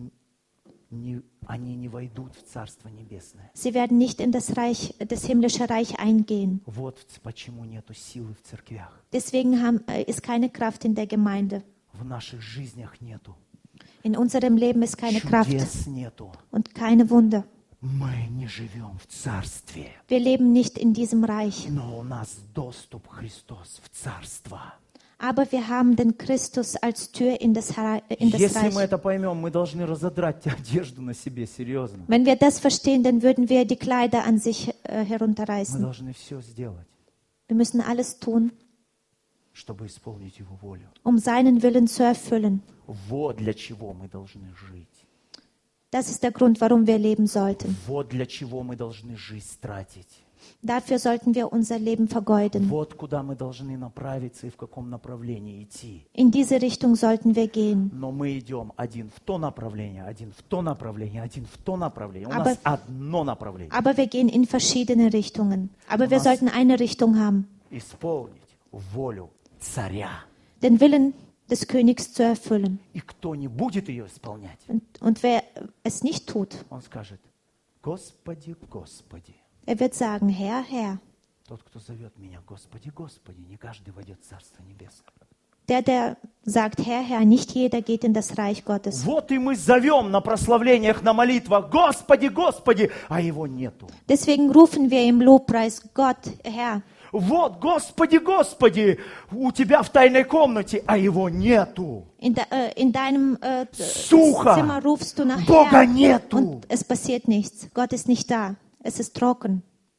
Не- они не войдут в Царство Небесное. Sie werden nicht in das Reich, das himmlische Reich eingehen. Вот почему нету силы в церквях. Deswegen haben, äh, ist keine Kraft in der Gemeinde. В наших жизнях нету. In unserem Leben ist keine Kraft Чудес нету. und keine Wunder. Мы не живем в Царстве. Wir leben nicht in diesem Reich. Но у нас доступ Христос в Царство. Aber wir haben den Christus als Tür in das, Hera- in das Если мы Reich. это поймем, мы должны разодрать одежду на себе, серьезно. Wenn wir das verstehen, dann würden wir die Kleider an sich äh, Мы herunterreißen. должны все сделать, Wir müssen alles tun, чтобы исполнить Его волю. um seinen Willen zu erfüllen. Вот для чего мы должны жить. Das ist der Grund, warum wir leben sollten. Вот для чего мы должны жизнь тратить. Dafür sollten wir unser Leben vergeuden. Вот куда мы должны направиться и в каком направлении идти. In diese Richtung sollten wir gehen. Но мы идем один в то направление, один в то направление, один в то направление. У Aber- нас одно направление. Aber wir gehen in verschiedene Richtungen. Aber wir Was? sollten eine Richtung haben, Исполнить волю царя. den Willen des Königs zu erfüllen. И кто не будет ее исполнять, Und, und wer es nicht tut, он скажет: Господи, Господи. er wird sagen, Herr, Herr. Тот, кто зовет меня, Господи, Господи, не каждый войдет в Царство Небесное. Der, der sagt, Herr, Herr, nicht jeder geht in das Reich Gottes. Вот и мы зовем на прославлениях, на молитвах: Господи, Господи, а его нету. Deswegen rufen wir im Lobpreis, Gott, Herr. Вот, Господи, Господи, у тебя в тайной комнате, а его нету. In, de, äh, in deinem äh, Sucha. Zimmer rufst du nach Бога Herr нету. und es passiert nichts. Gott ist nicht da. Es ist trocken.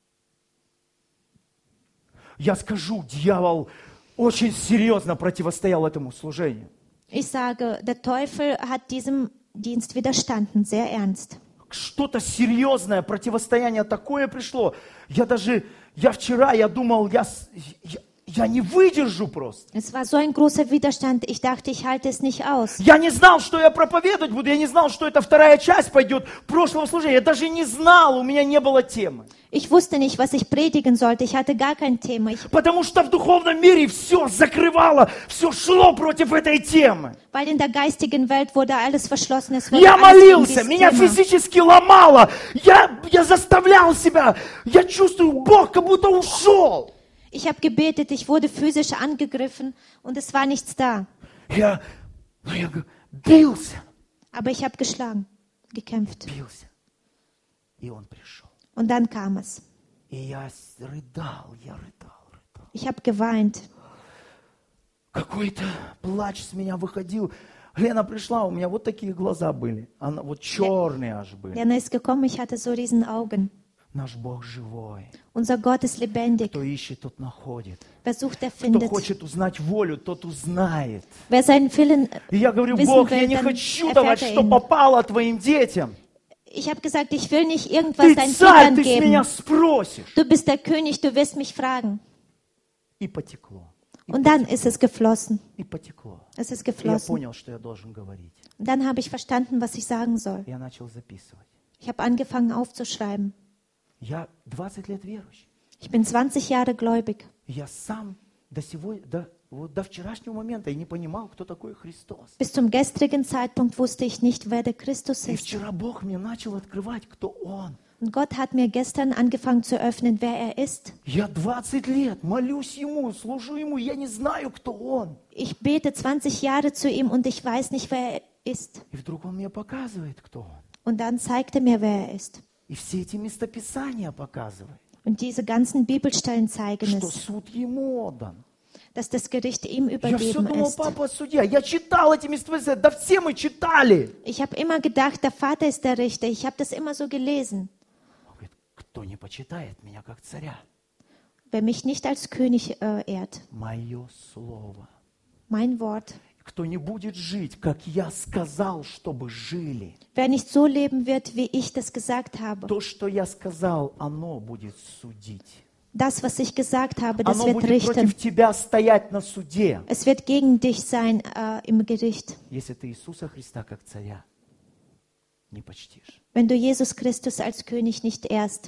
Я скажу, дьявол очень серьезно противостоял этому служению. Ich sage, der Teufel hat diesem Dienst widerstanden, sehr ernst. Что-то серьезное противостояние такое пришло. Я даже, я вчера, я думал, я, с- я, я не выдержу просто. Es war so ein großer Widerstand. Ich dachte, ich halte es nicht aus. Я не знал, что я проповедовать буду, я не знал, что это вторая часть пойдет прошлого служения. Я даже не знал, у меня не было темы. Ich wusste nicht, was ich predigen sollte. Ich hatte gar kein Thema. Ich, Потому что в духовном мире все закрывало, все шло против этой темы. weil in der geistigen Welt wurde alles verschlossen. Es wurde Я alles gegen молился, dieses меня Thema. физически ломало. Я, я заставлял себя, я чувствую, Бог как будто ушел. Ich habe gebetet, ich wurde physisch angegriffen und es war nichts da. Я, ну, я г- бился, Aber ich habe geschlagen, gekämpft. бился. И он пришел. Und dann kam es. И я с- рыдал, я рыдал, рыдал. Ich habe geweint. Какой-то плач с меня выходил. Лена пришла, у меня вот такие глаза были. Она, вот черные аж были. Lena ist gekommen, ich hatte so riesen Augen. Наш Бог живой. Unser Gott ist lebendig. Кто ищет, тот находит. Wer sucht, der Кто findet. хочет узнать волю, тот узнает. Wer seinen Willen И я говорю: wissen Бог, я will, не dann хочу давать, erfährt er что ihn. попало твоим детям. Ich habe gesagt, ich will nicht irgendwas Ты deinen царь, Kindern ты с меня geben. спросишь. Du bist der König, du wirst mich fragen. И потекло. И, Und dann ist es geflossen. и потекло. Es ist И я geflossen. понял, что я должен говорить. Und dann habe ich verstanden, was ich sagen soll. Я начал записывать. Ich habe angefangen aufzuschreiben. Я двадцать лет верующий. Ich bin zwanzig Jahre gläubig. И я сам до, сего, до, вот до вчерашнего момента я не понимал, кто такой Христос. Bis zum gestrigen Zeitpunkt wusste ich nicht, wer der Christus И ist. вчера Бог мне начал открывать, кто Он. Und Gott hat mir gestern angefangen zu öffnen, wer er ist. Я двадцать лет молюсь Ему, служу Ему, я не знаю, кто Он. Ich bete zwanzig Jahre zu ihm und ich weiß nicht, wer er ist. И вдруг Он мне показывает, кто Он. Und dann zeigt er mir, wer er ist. И все эти местописания показывает, Und diese ganzen Bibelstellen zeigen что es, суд Ему отдан. dass das Gericht ihm Я все übergeben думал, ist. папа судья. Я читал эти местописания, да все мы читали. Ich habe immer gedacht, der Vater ist der Richter. Ich habe das immer so gelesen. Он говорит: кто не почитает меня как царя, Wer mich nicht als König äh, ehrt, мое слово. mein Wort. Кто не будет жить, как я сказал, чтобы жили. Wer nicht so leben wird, wie ich das gesagt habe. То, что я сказал, оно будет судить. Das, was ich gesagt habe, das Оно wird будет richten. против тебя стоять на суде, Es wird gegen dich sein äh, im Gericht, если ты Иисуса Христа как царя не почтишь. wenn du Jesus Christus als König nicht ehrst.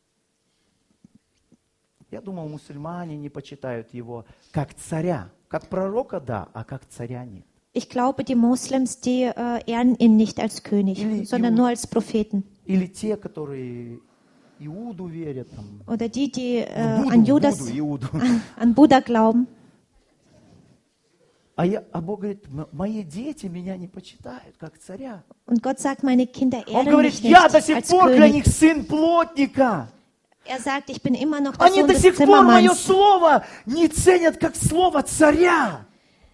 Я думал, мусульмане не почитают его как царя. Как пророка, да, а как царя нет. Ich glaube, die Moslems, die äh, ehren ihn nicht als König, Или sondern Иуд- nur als Propheten. Или те, которые Иуду верят. Там, Oder die, die äh, Буду, an Judas, Буду, Иуду. an Buddha glauben. А, я, а Бог говорит: «М- мои дети меня не почитают как царя. Und Gott sagt, meine Kinder Он ehren говорит: mich nicht я до сих als пор для них König. сын плотника. Er sagt, ich bin immer noch der Они Sohn до des сих пор мое Zimmermanns. слово не ценят как слово царя.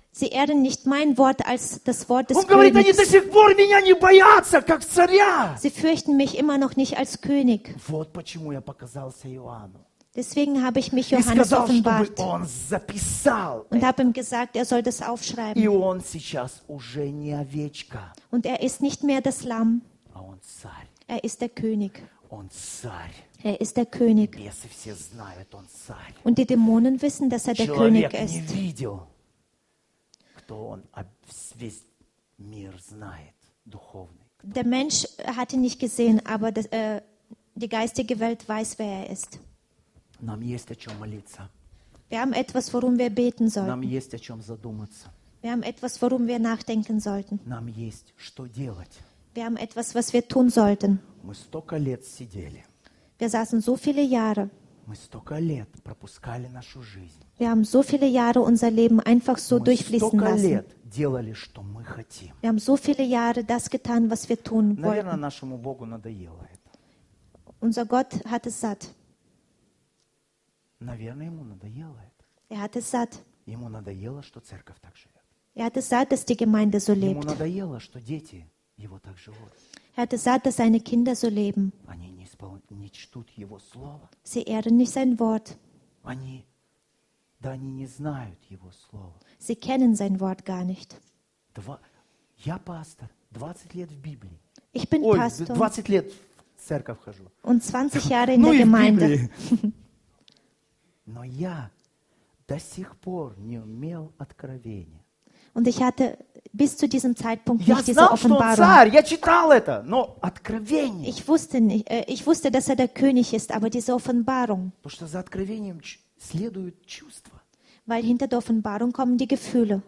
Sie ehren nicht mein Wort als das Wort des Он говорит, они до Königs. сих пор меня не боятся, как царя. Sie fürchten mich immer noch nicht als König. Вот почему я показался Иоанну. Deswegen habe ich mich И Johannes сказал, чтобы offenbart он записал. und habe ihm gesagt, er soll das И aufschreiben. он сейчас уже не овечка, Und er ist nicht mehr das Lamm, а он царь. er ist der König. Он царь. Er ist der König. Бесы все знают, он царь. Und die Dämonen wissen, dass er der König Человек не ist. видел, кто он, а весь мир знает, духовный. Der Mensch hatte nicht gesehen, aber das, äh, die geistige Welt weiß, wer er ist. Нам есть о чем молиться. Wir haben etwas, worum wir beten Нам sollten. есть о чем задуматься. Wir haben etwas, worum wir nachdenken sollten. Нам есть что делать. Wir haben etwas, was wir tun sollten. Мы столько лет сидели. Wir saßen so viele Jahre. Мы столько лет пропускали нашу жизнь. Wir haben so viele Jahre unser Leben einfach so Мы durchfließen столько lassen. лет делали, что мы хотим. Wir haben so viele Jahre das getan, was wir tun Наверное, wollten. нашему Богу надоело это. Unser Gott hat es satt. Наверное, ему надоело это. Er hat es satt. Ему надоело, что церковь так живет. Er hat es satt, dass die Gemeinde so Ему lebt. надоело, что дети его так живут. Er hat es satt, dass seine Kinder so leben. Они не, испол... не чтут его слова. Sie ehren nicht sein Wort. Они, да они не знают его слова. Sie kennen sein Wort gar nicht. Два... Я пастор, двадцать лет в Библии. Ich bin Ой, Pastor двадцать лет в церковь хожу. und zwanzig Jahre in Ну der и в Gemeinde. Библии. Но я до сих пор не имел откровения. Und ich hatte bis zu diesem Zeitpunkt Я nicht diese знал, что он Offenbarung. царь, я читал это, но откровение. Ich wusste, nicht, äh, ich wusste, dass er der König ist, aber diese Offenbarung, Потому что за откровением ч- следуют чувства. weil hinter der Offenbarung kommen die Gefühle.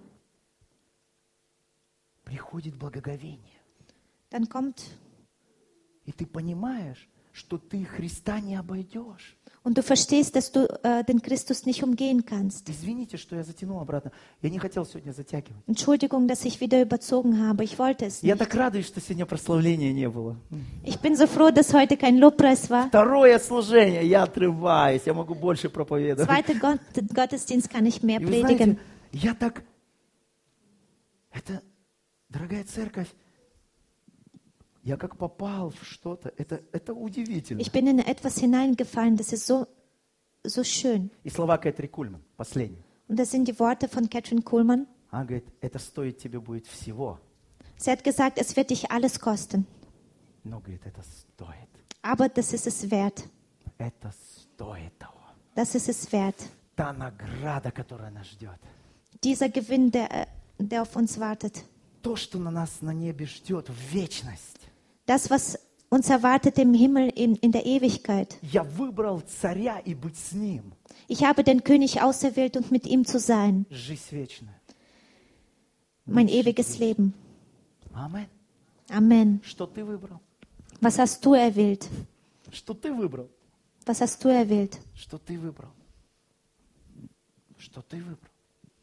Приходит благоговение. Dann kommt, И ты понимаешь, что ты Христа не обойдешь. und du verstehst, dass du äh, den Christus nicht umgehen kannst. Извините, что я затянул обратно. Я не хотел сегодня затягивать. Entschuldigung, dass ich wieder überzogen habe. Ich wollte es Я nicht. так радуюсь, что сегодня прославления не было. Ich bin so froh, dass heute kein Lobpreis war. Второе служение, я отрываюсь, я могу больше проповедовать. Zweiter Gott, Gottesdienst kann ich mehr И вы знаете, predigen. я так... Это, дорогая церковь, я как попал в что-то. Это, это удивительно. Ich bin in etwas hineingefallen, das ist so, so schön. И слова Кэтрин Кульман, последние. Und das sind die Worte von Katrin Kuhlmann. Она говорит, это стоит тебе будет всего. Sie hat gesagt, es wird dich alles kosten. Но, говорит, это стоит. Aber das ist es wert. Это стоит того. Das ist es wert. Та награда, которая нас ждет. Dieser Gewinn, der, äh, der auf uns wartet. То, что на нас на небе ждет в вечность. Das, was uns erwartet im Himmel in, in der Ewigkeit. Я выбрал царя и быть с ним. Ich habe den König auserwählt und mit ihm zu sein. Жизнь вечная. Mein ewiges Leben. Аминь. Amen. Что ты выбрал? Was hast du erwählt? Что ты выбрал? Was hast du erwählt? Что ты выбрал? Что ты выбрал?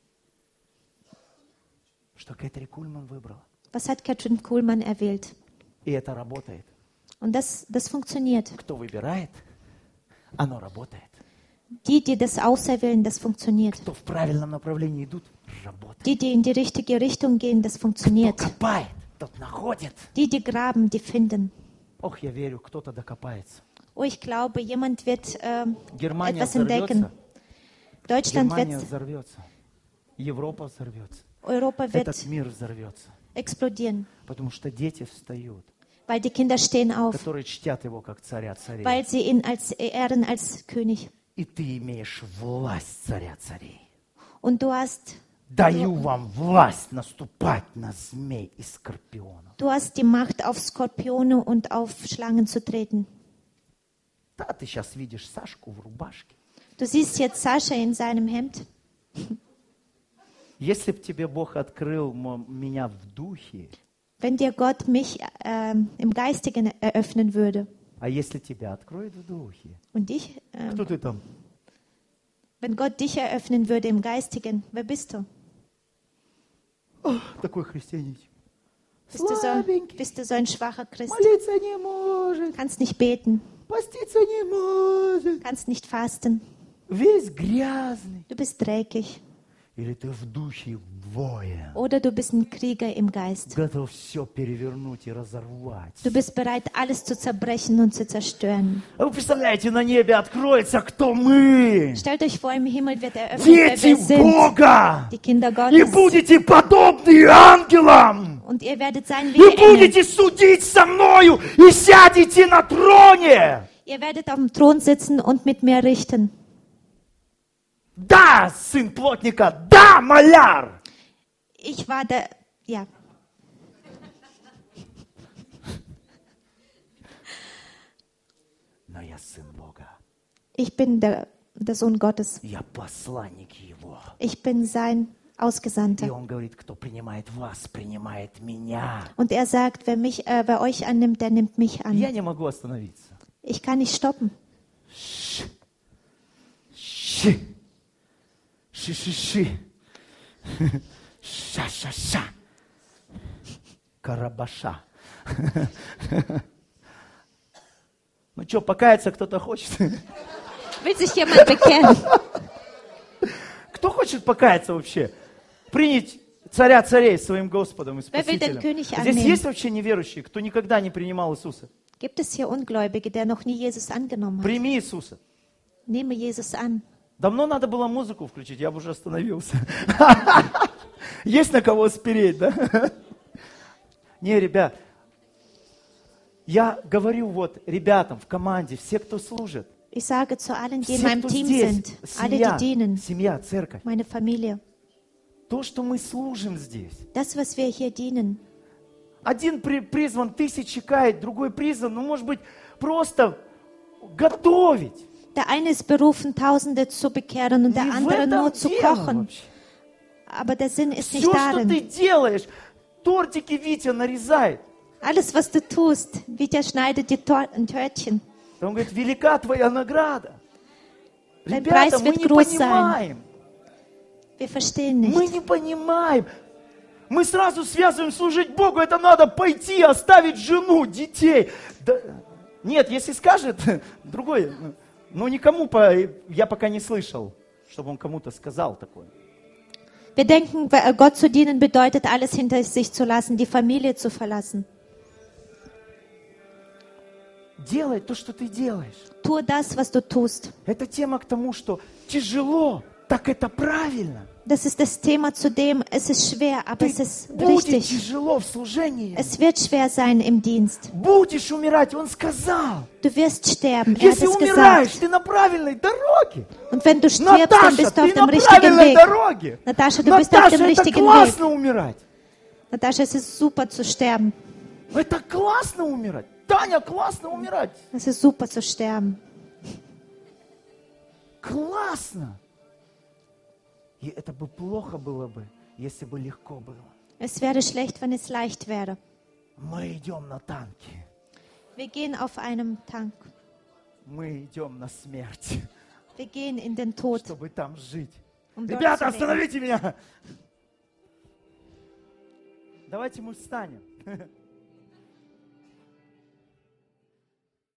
Что Кэтрин Кульман выбрала. Was hat Katrin Kuhlmann erwählt? И это работает. Und das, das funktioniert. Кто выбирает, оно работает. Die, die das auserwählen, das funktioniert. Кто в правильном направлении идут, работает. Die, die in die richtige Richtung gehen, das Кто funktioniert. копает, тот находит. Die, die graben, die finden. Ох, я верю, кто-то докопается. Oh, ich glaube, jemand wird ähm, Германия etwas entdecken. взорвется. Deutschland Германия wird, взорвется. Европа взорвется. Europa Этот wird мир взорвется. explodieren, Потому что дети встают, weil die Kinder stehen auf, которые чтят его как царя царей. weil sie ihn als ehren als König. И ты имеешь власть царя царей. Und du hast, Даю вам власть наступать на змей и скорпионов. du hast die Macht, auf Skorpione und auf Schlangen zu treten. Да, ты сейчас видишь Сашку в рубашке. Du siehst jetzt Sascha in seinem Hemd. Если бы тебе Бог открыл мо- меня в духе, Wenn dir Gott mich ähm, im Geistigen eröffnen würde а если тебя откроет в духе, und dich, ähm, кто ты там? wenn Gott dich eröffnen würde im Geistigen, wer bist du? Ох, такой христианич. Bist du, so, Слабенький, bist du so ein schwacher Christ? молиться не может, Kannst nicht beten, поститься не может, kannst nicht fasten, весь грязный. du bist dreckig. Или ты в духе воин, oder du bist ein Krieger im Geist. готов все перевернуть и разорвать. Du bist bereit, alles zu zerbrechen und zu zerstören. А вы представляете, на небе откроется, кто мы. Stellt euch vor, im Himmel wird eröffnet, wer Дети wir sind. Бога. Die Kinder И Gottes. будете подобны ангелам. Und ihr werdet sein wie И Engel. будете судить со мною. И сядете на троне. Ihr werdet auf dem Thron sitzen und mit mir richten. Да, сын плотника, да, маляр. Ich war der, ja. Но я сын Бога. Ich bin der, der Sohn Gottes. Я посланник Его. Ich bin sein И Ausgesandter. Он говорит, кто принимает вас, принимает меня. Und er sagt, wer mich, äh, wer euch annimmt, der nimmt mich an. Я не могу остановиться. Ich kann nicht stoppen. Ши. Ши. Ши-ши-ши. Ша-ша-ша. Карабаша. Ну что, покаяться кто-то хочет? Will sich jemand bekehren? Кто хочет покаяться вообще? Принять царя царей своим Господом и Wer will den Спасителем. König Здесь annehmen? есть вообще неверующие, кто никогда не принимал Иисуса? Gibt es hier Ungläubige, der noch nie Jesus angenommen hat? Прими Иисуса. Nehme Jesus an. Давно надо было музыку включить, я бы уже остановился. Есть на кого спереть, да? Не, ребят, я говорю вот ребятам в команде, все, кто служит, Ich sage zu allen, die in все, meinem кто Team здесь, sind, alle, die семья, dienen, семья, церковь, meine Familie, то, что мы служим здесь. das, was wir hier dienen. Один при- призван тысячи каять, другой призван, ну, может быть, просто готовить. Der eine ist berufen, Tausende zu bekehren und der Не в andere этом nur zu дело kochen. вообще. Aber der Sinn ist Все, nicht что ты darin. делаешь, тортики Витя нарезает. Alles, was du tust, Vitya schneidet die Tor- ein Törtchen. Он говорит, велика твоя награда. Dein Ребята, Preis мы wird не groß sein. понимаем. Wir verstehen Мы nicht. не понимаем. Мы сразу связываем служить Богу. Это надо пойти, оставить жену, детей. Да, нет, если скажет, другой. Но никому, по- я пока не слышал, чтобы он кому-то сказал такое. Wir denken, Gott zu dienen bedeutet, alles hinter sich zu lassen, die Familie zu verlassen. Делай то, что ты делаешь. Tue das, was du tust. Это тема к тому, что тяжело, так это правильно. Das ist das Thema zu dem, es ist schwer, aber Ты es ist будет richtig. тяжело в служении. Es wird schwer sein im Dienst. Будешь умирать, он сказал. Du wirst sterben, er hat Если es умираешь, gesagt. ты на правильной дороге. Und wenn du stirbst, dann Наташа, bist du auf ты dem на richtigen правильной Weg. дороге. Natascha, du bist auf Наташа, dem это richtigen Weg. классно умирать. Natascha, es ist super zu sterben. Это классно умирать. Таня, классно умирать. Es ist super zu sterben. Классно. И это бы плохо было бы, если бы легко было. Es wäre schlecht, wenn es leicht wäre. Мы идем на танки. Wir gehen auf einem Tank. Мы идем на смерть, Wir gehen in den Tod. чтобы там жить. Um dort Ребята, zu leben. остановите меня. Давайте мы встанем.